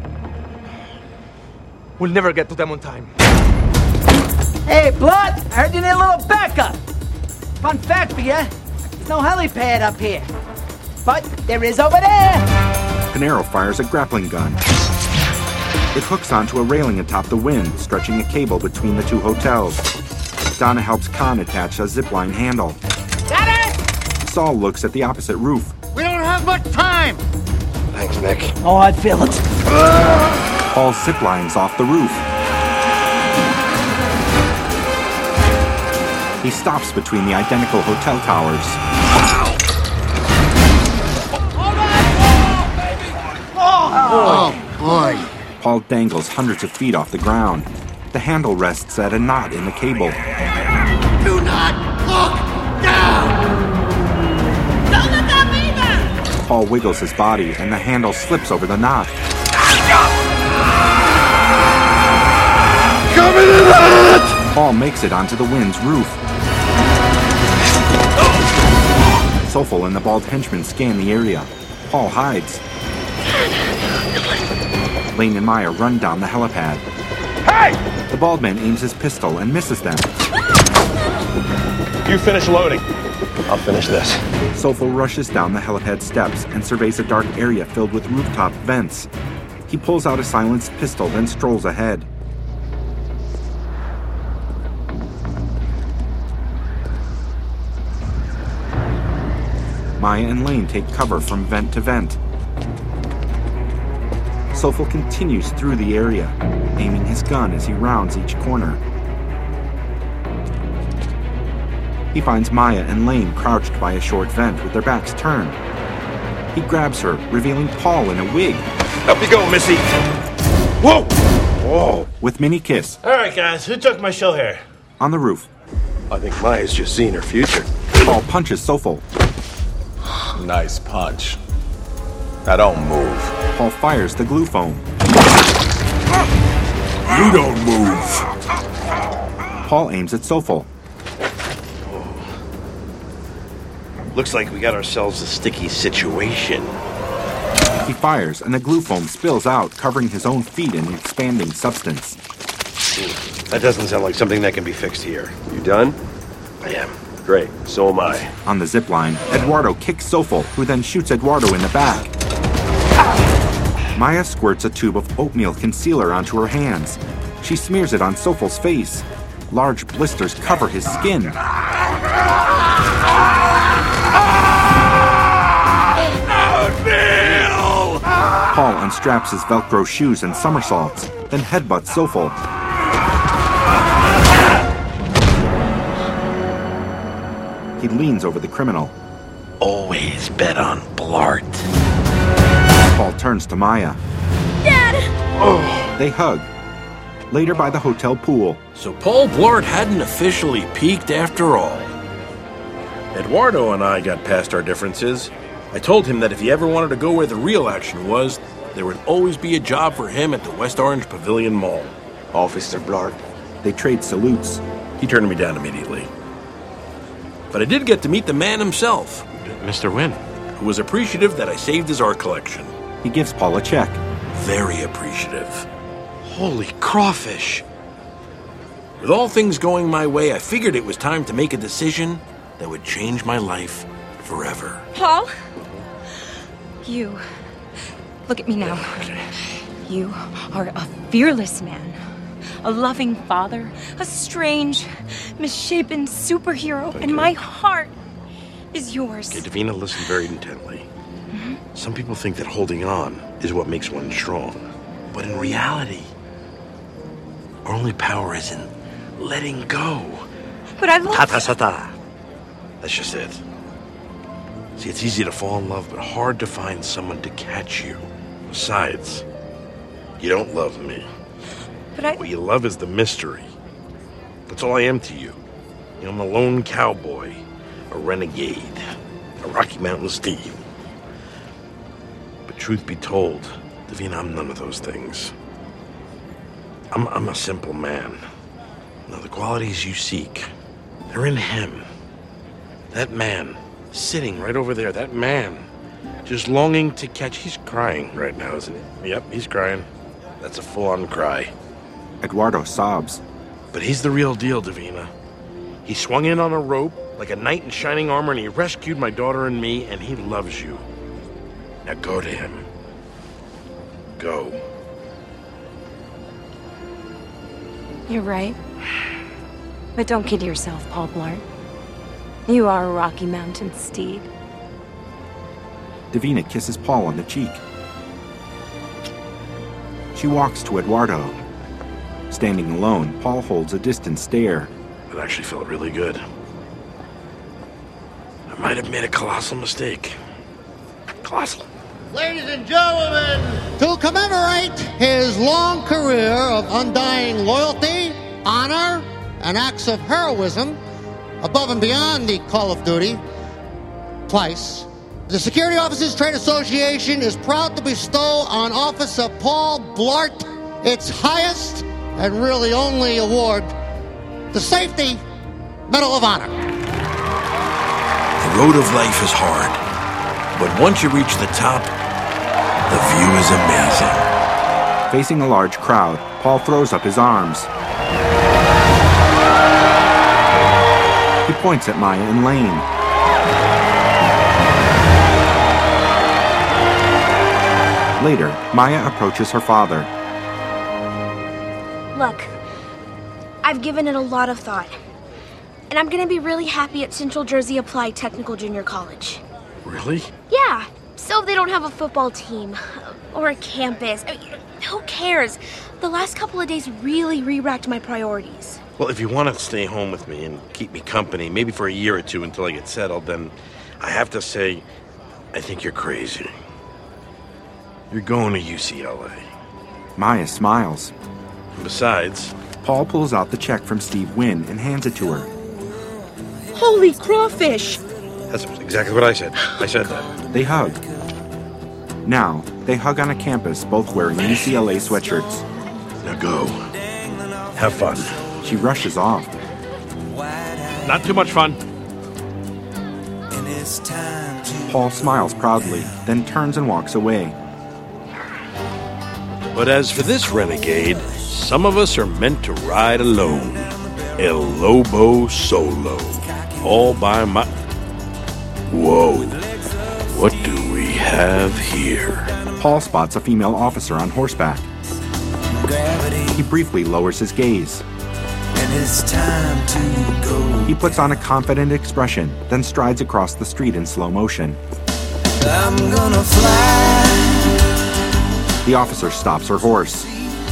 We'll never get to them on time. Hey, Blood, I heard you need a little backup. Fun fact for you, there's no helipad up here. But there is over there. Pinero fires a grappling gun. It hooks onto a railing atop the Wynn, stretching a cable between the two hotels. Donna helps Khan attach a zipline handle. Got it! Saul looks at the opposite roof. We don't have much time! Thanks, Nick. Oh, I'd feel it. Paul ziplines off the roof. He stops between the identical hotel towers. Oh, boy. Paul dangles hundreds of feet off the ground. The handle rests at a knot in the cable. Do not look down! Don't look up either! Paul wiggles his body and the handle slips over the knot. Come into that! Paul makes it onto the Wynn's roof. Sofel and the bald henchman scan the area. Paul hides. Lane and Maya run down the helipad. Hey! The bald man aims his pistol and misses them. You finish loading. I'll finish this. Sofel rushes down the helipad steps and surveys a dark area filled with rooftop vents. He pulls out a silenced pistol, then strolls ahead. Maya and Lane take cover from vent to vent. Sofel continues through the area, aiming his gun as he rounds each corner. He finds Maya and Lane crouched by a short vent with their backs turned. He grabs her, revealing Paul in a wig. Up you go, Missy! Whoa! Whoa! With Minnie Kiss. All right, guys, who took my shell hair? On the roof. I think Maya's just seen her future. Paul punches Sofel. Nice punch. Now don't move. Paul fires the glue foam. You don't move. Paul aims at Sofel. Looks like we got ourselves a sticky situation. He fires, and the glue foam spills out, covering his own feet in expanding substance. That doesn't sound like something that can be fixed here. You done? I am. Great. So am I. On the zipline, Eduardo kicks Sofel, who then shoots Eduardo in the back. Maya squirts a tube of oatmeal concealer onto her hands. She smears it on Sofel's face. Large blisters cover his skin. Paul unstraps his Velcro shoes and somersaults, then headbutts Sofel. He leans over the criminal. Always bet on Blart. Paul turns to Maya. Dad! Oh. They hug. Later by the hotel pool. So Paul Blart hadn't officially peaked after all. Eduardo and I got past our differences. I told him that if he ever wanted to go where the real action was, there would always be a job for him at the West Orange Pavilion Mall. Officer Blart. They trade salutes. He turned me down immediately. But I did get to meet the man himself, Mister Wynn, who was appreciative that I saved his art collection. He gives Paul a check. Very appreciative. Holy crawfish. With all things going my way, I figured it was time to make a decision that would change my life forever. Paul? You. Look at me now. You are a fearless man. A loving father. A strange, misshapen superhero. Thank and you. my heart is yours. Okay, Davina, listen very intently. Mm-hmm. Some people think that holding on is what makes one strong. But in reality, our only power is in letting go. But I love... Ta-ta-sa-ta. That's just it. See, it's easy to fall in love, but hard to find someone to catch you. Besides, You don't love me. But I... What you love is the mystery. That's all I am to you. You know, I'm a lone cowboy, a renegade, a Rocky Mountain Steve. But truth be told, Davina, I'm none of those things. I'm, I'm a simple man. Now, the qualities you seek, they're in him. That man, sitting right over there, that man, just longing to catch... He's crying right now, isn't he? Yep, he's crying. That's a full-on cry. Eduardo sobs. But he's the real deal, Davina. He swung in on a rope like a knight in shining armor, and he rescued my daughter and me, and he loves you. Now go to him. Go. You're right. But don't kid yourself, Paul Blart. You are a Rocky Mountain steed. Davina kisses Paul on the cheek. She walks to Eduardo. Standing alone, Paul holds a distant stare. It actually felt really good. I might have made a colossal mistake. Colossal. Ladies and gentlemen, to commemorate his long career of undying loyalty, honor, and acts of heroism, above and beyond the Call of Duty, twice, the Security Officers Trade Association is proud to bestow on Officer Paul Blart its highest and really only award, the Safety Medal of Honor. The road of life is hard, but once you reach the top, the view is amazing. Facing a large crowd, Paul throws up his arms. He points at Maya and Lane. Later, Maya approaches her father. Look, I've given it a lot of thought. And I'm gonna be really happy at Central Jersey Applied Technical Junior College. Really? Yeah, so they don't have a football team or a campus. I mean, who cares? The last couple of days really re-racked my priorities. Well, if you want to stay home with me and keep me company, maybe for a year or two until I get settled, then I have to say, I think you're crazy. You're going to U C L A. Maya smiles. Besides, Paul pulls out the check from Steve Wynn and hands it to her. Holy crawfish! That's exactly what I said. I said that. They hug. Now, they hug on a campus, both wearing U C L A sweatshirts. Now go. Have fun. She rushes off. Not too much fun. Paul smiles proudly, then turns and walks away. But as for this renegade, some of us are meant to ride alone. El Lobo Solo. All by my... Whoa. What do we have here? Paul spots a female officer on horseback. He briefly lowers his gaze. He puts on a confident expression, then strides across the street in slow motion. I'm gonna fly. The officer stops her horse.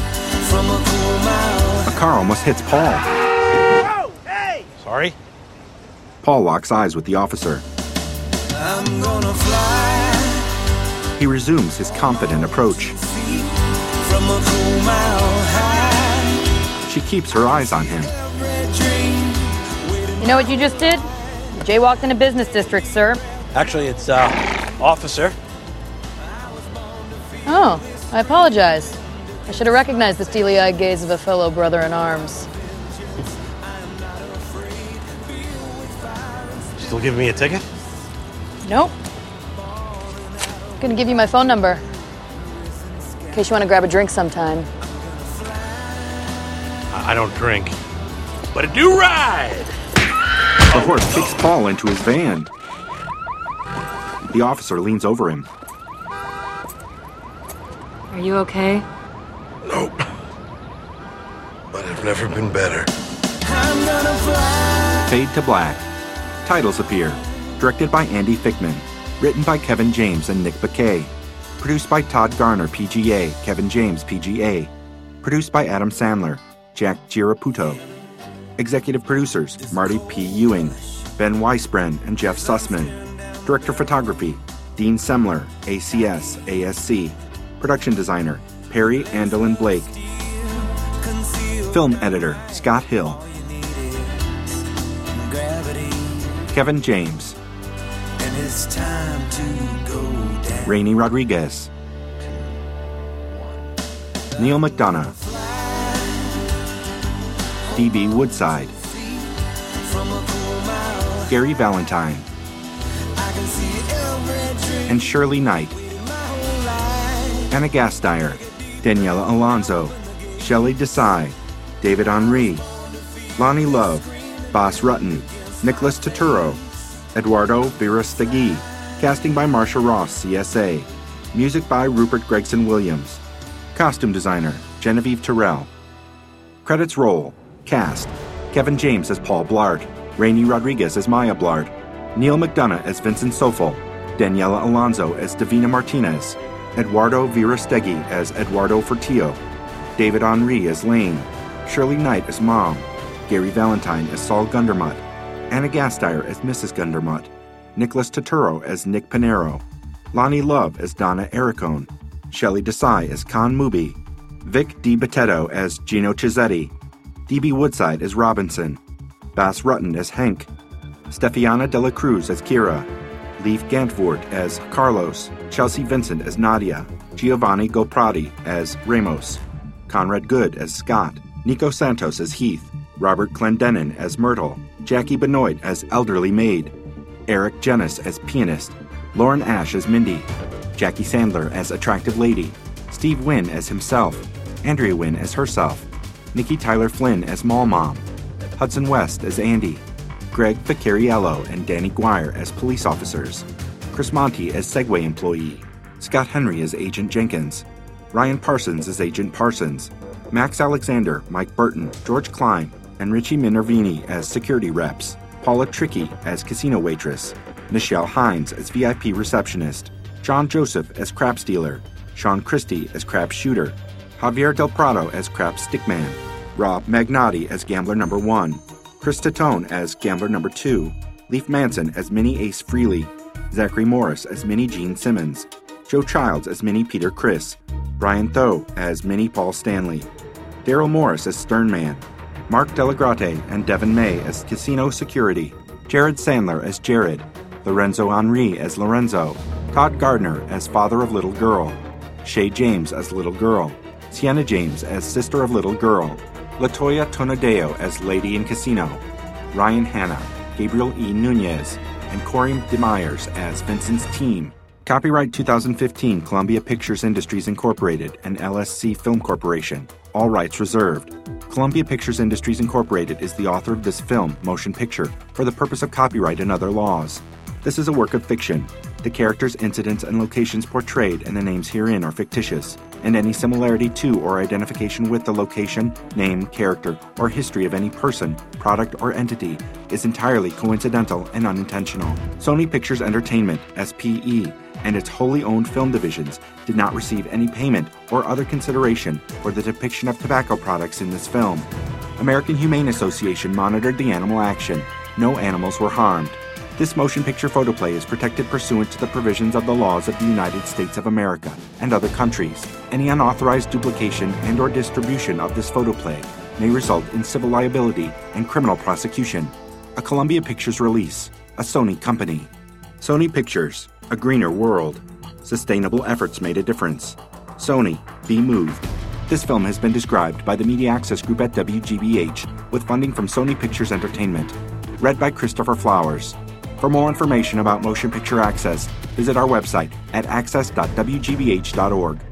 A car almost hits Paul. Whoa, hey! Sorry? Paul locks eyes with the officer. I'm gonna fly. He resumes his confident approach. From a cool mile high. She keeps her eyes on him. You know what you just did? You jaywalked in a business district, sir. Actually, it's, uh, officer. Oh, I apologize. I should have recognized the steely-eyed gaze of a fellow brother in arms. Still giving me a ticket? Nope. Gonna give you my phone number. In case you want to grab a drink sometime. I don't drink, but I do ride! The horse kicks Paul into his van. The officer leans over him. Are you okay? Nope. But I've never been better. Fade to black. Titles appear. Directed by Andy Fickman. Written by Kevin James and Nick Bakay. Produced by Todd Garner, P G A, Kevin James, P G A. Produced by Adam Sandler, Jack Giraputo. Executive producers, Marty P. Ewing, Ben Weisbren, and Jeff Sussman. Director Photography, Dean Semler, A C S, A S C. Production designer, Perry Harry Andelin Blake. Film editor, Scott Hill. Kevin James. Rainey Rodriguez. Neil McDonough. D B Woodside. Gary Valentine. And Shirley Knight. Anna Gasteyer. Daniela Alonso. Shelley Desai. David Henry. Lonnie Love. Bas Rutten. Nicholas Turturro. Eduardo Virastegui. Casting by Marsha Ross, C S A. Music by Rupert Gregson Williams. Costume designer, Genevieve Terrell. Credits roll. Cast: Kevin James as Paul Blart. Rainey Rodriguez as Maya Blart. Neil McDonough as Vincent Sofel. Daniela Alonso as Davina Martinez. Eduardo Virastegui as Eduardo Fortillo. David Henry as Lane. Shirley Knight as Mom. Gary Valentine as Saul Gundermutt. Anna Gasteyer as Missus Gundermutt. Nicholas Turturro as Nick Pinero. Lonnie Love as Donna Ericone. Shelley Desai as Con Mubi. Vic DiBattista as Gino Cizzetti. D B Woodside as Robinson. Bas Rutten as Hank. Stefiana de la Cruz as Kira. Leif Gantvoort as Carlos. Chelsea Vincent as Nadia. Giovanni Goprati as Ramos. Conrad Good as Scott. Nico Santos as Heath. Robert Clendenin as Myrtle. Jackie Benoit as Elderly Maid. Eric Jennis as Pianist. Lauren Ash as Mindy. Jackie Sandler as Attractive Lady. Steve Wynn as himself. Andrea Wynn as herself. Nikki Tyler Flynn as Mall Mom. Hudson West as Andy. Greg Picariello and Danny Guire as police officers. Chris Monty as Segway employee. Scott Henry as Agent Jenkins. Ryan Parsons as Agent Parsons. Max Alexander, Mike Burton, George Klein, and Richie Minervini as security reps. Paula Trickey as casino waitress. Nichelle Hines as V I P receptionist. John Joseph as crap stealer. Sean Christie as crap shooter. Javier Del Prado as crap stickman. Rob Magnotti as gambler number one. Chris Tatone as gambler number two. Leif Manson as Mini Ace Freely. Zachary Morris as Mini Gene Simmons. Joe Childs as Mini Peter Criss. Brian Tho as Mini Paul Stanley. Daryl Morris as Sternman. Mark Delagrate and Devin May as Casino Security. Jared Sandler as Jared. Lorenzo Henry as Lorenzo. Todd Gardner as Father of Little Girl. Shay James as Little Girl. Sienna James as Sister of Little Girl. Latoya Tonadeo as Lady in Casino. Ryan Hanna, Gabriel E. Nunez, and Corey DeMyers as Vincent's team. Copyright two thousand fifteen Columbia Pictures Industries Incorporated and L S C Film Corporation. All rights reserved. Columbia Pictures Industries Incorporated is the author of this film, motion picture, for the purpose of copyright and other laws. This is a work of fiction. The characters, incidents, and locations portrayed and the names herein are fictitious, and any similarity to or identification with the location, name, character, or history of any person, product, or entity is entirely coincidental and unintentional. Sony Pictures Entertainment, S P E, and its wholly owned film divisions did not receive any payment or other consideration for the depiction of tobacco products in this film. American Humane Association monitored the animal action. No animals were harmed. This motion picture photoplay is protected pursuant to the provisions of the laws of the United States of America and other countries. Any unauthorized duplication and or distribution of this photoplay may result in civil liability and criminal prosecution. A Columbia Pictures release. A Sony company. Sony Pictures. A greener world. Sustainable efforts made a difference. Sony. Be moved. This film has been described by the Media Access Group at W G B H with funding from Sony Pictures Entertainment. Read by Christopher Flowers. For more information about Motion Picture Access, visit our website at access dot w g b h dot org.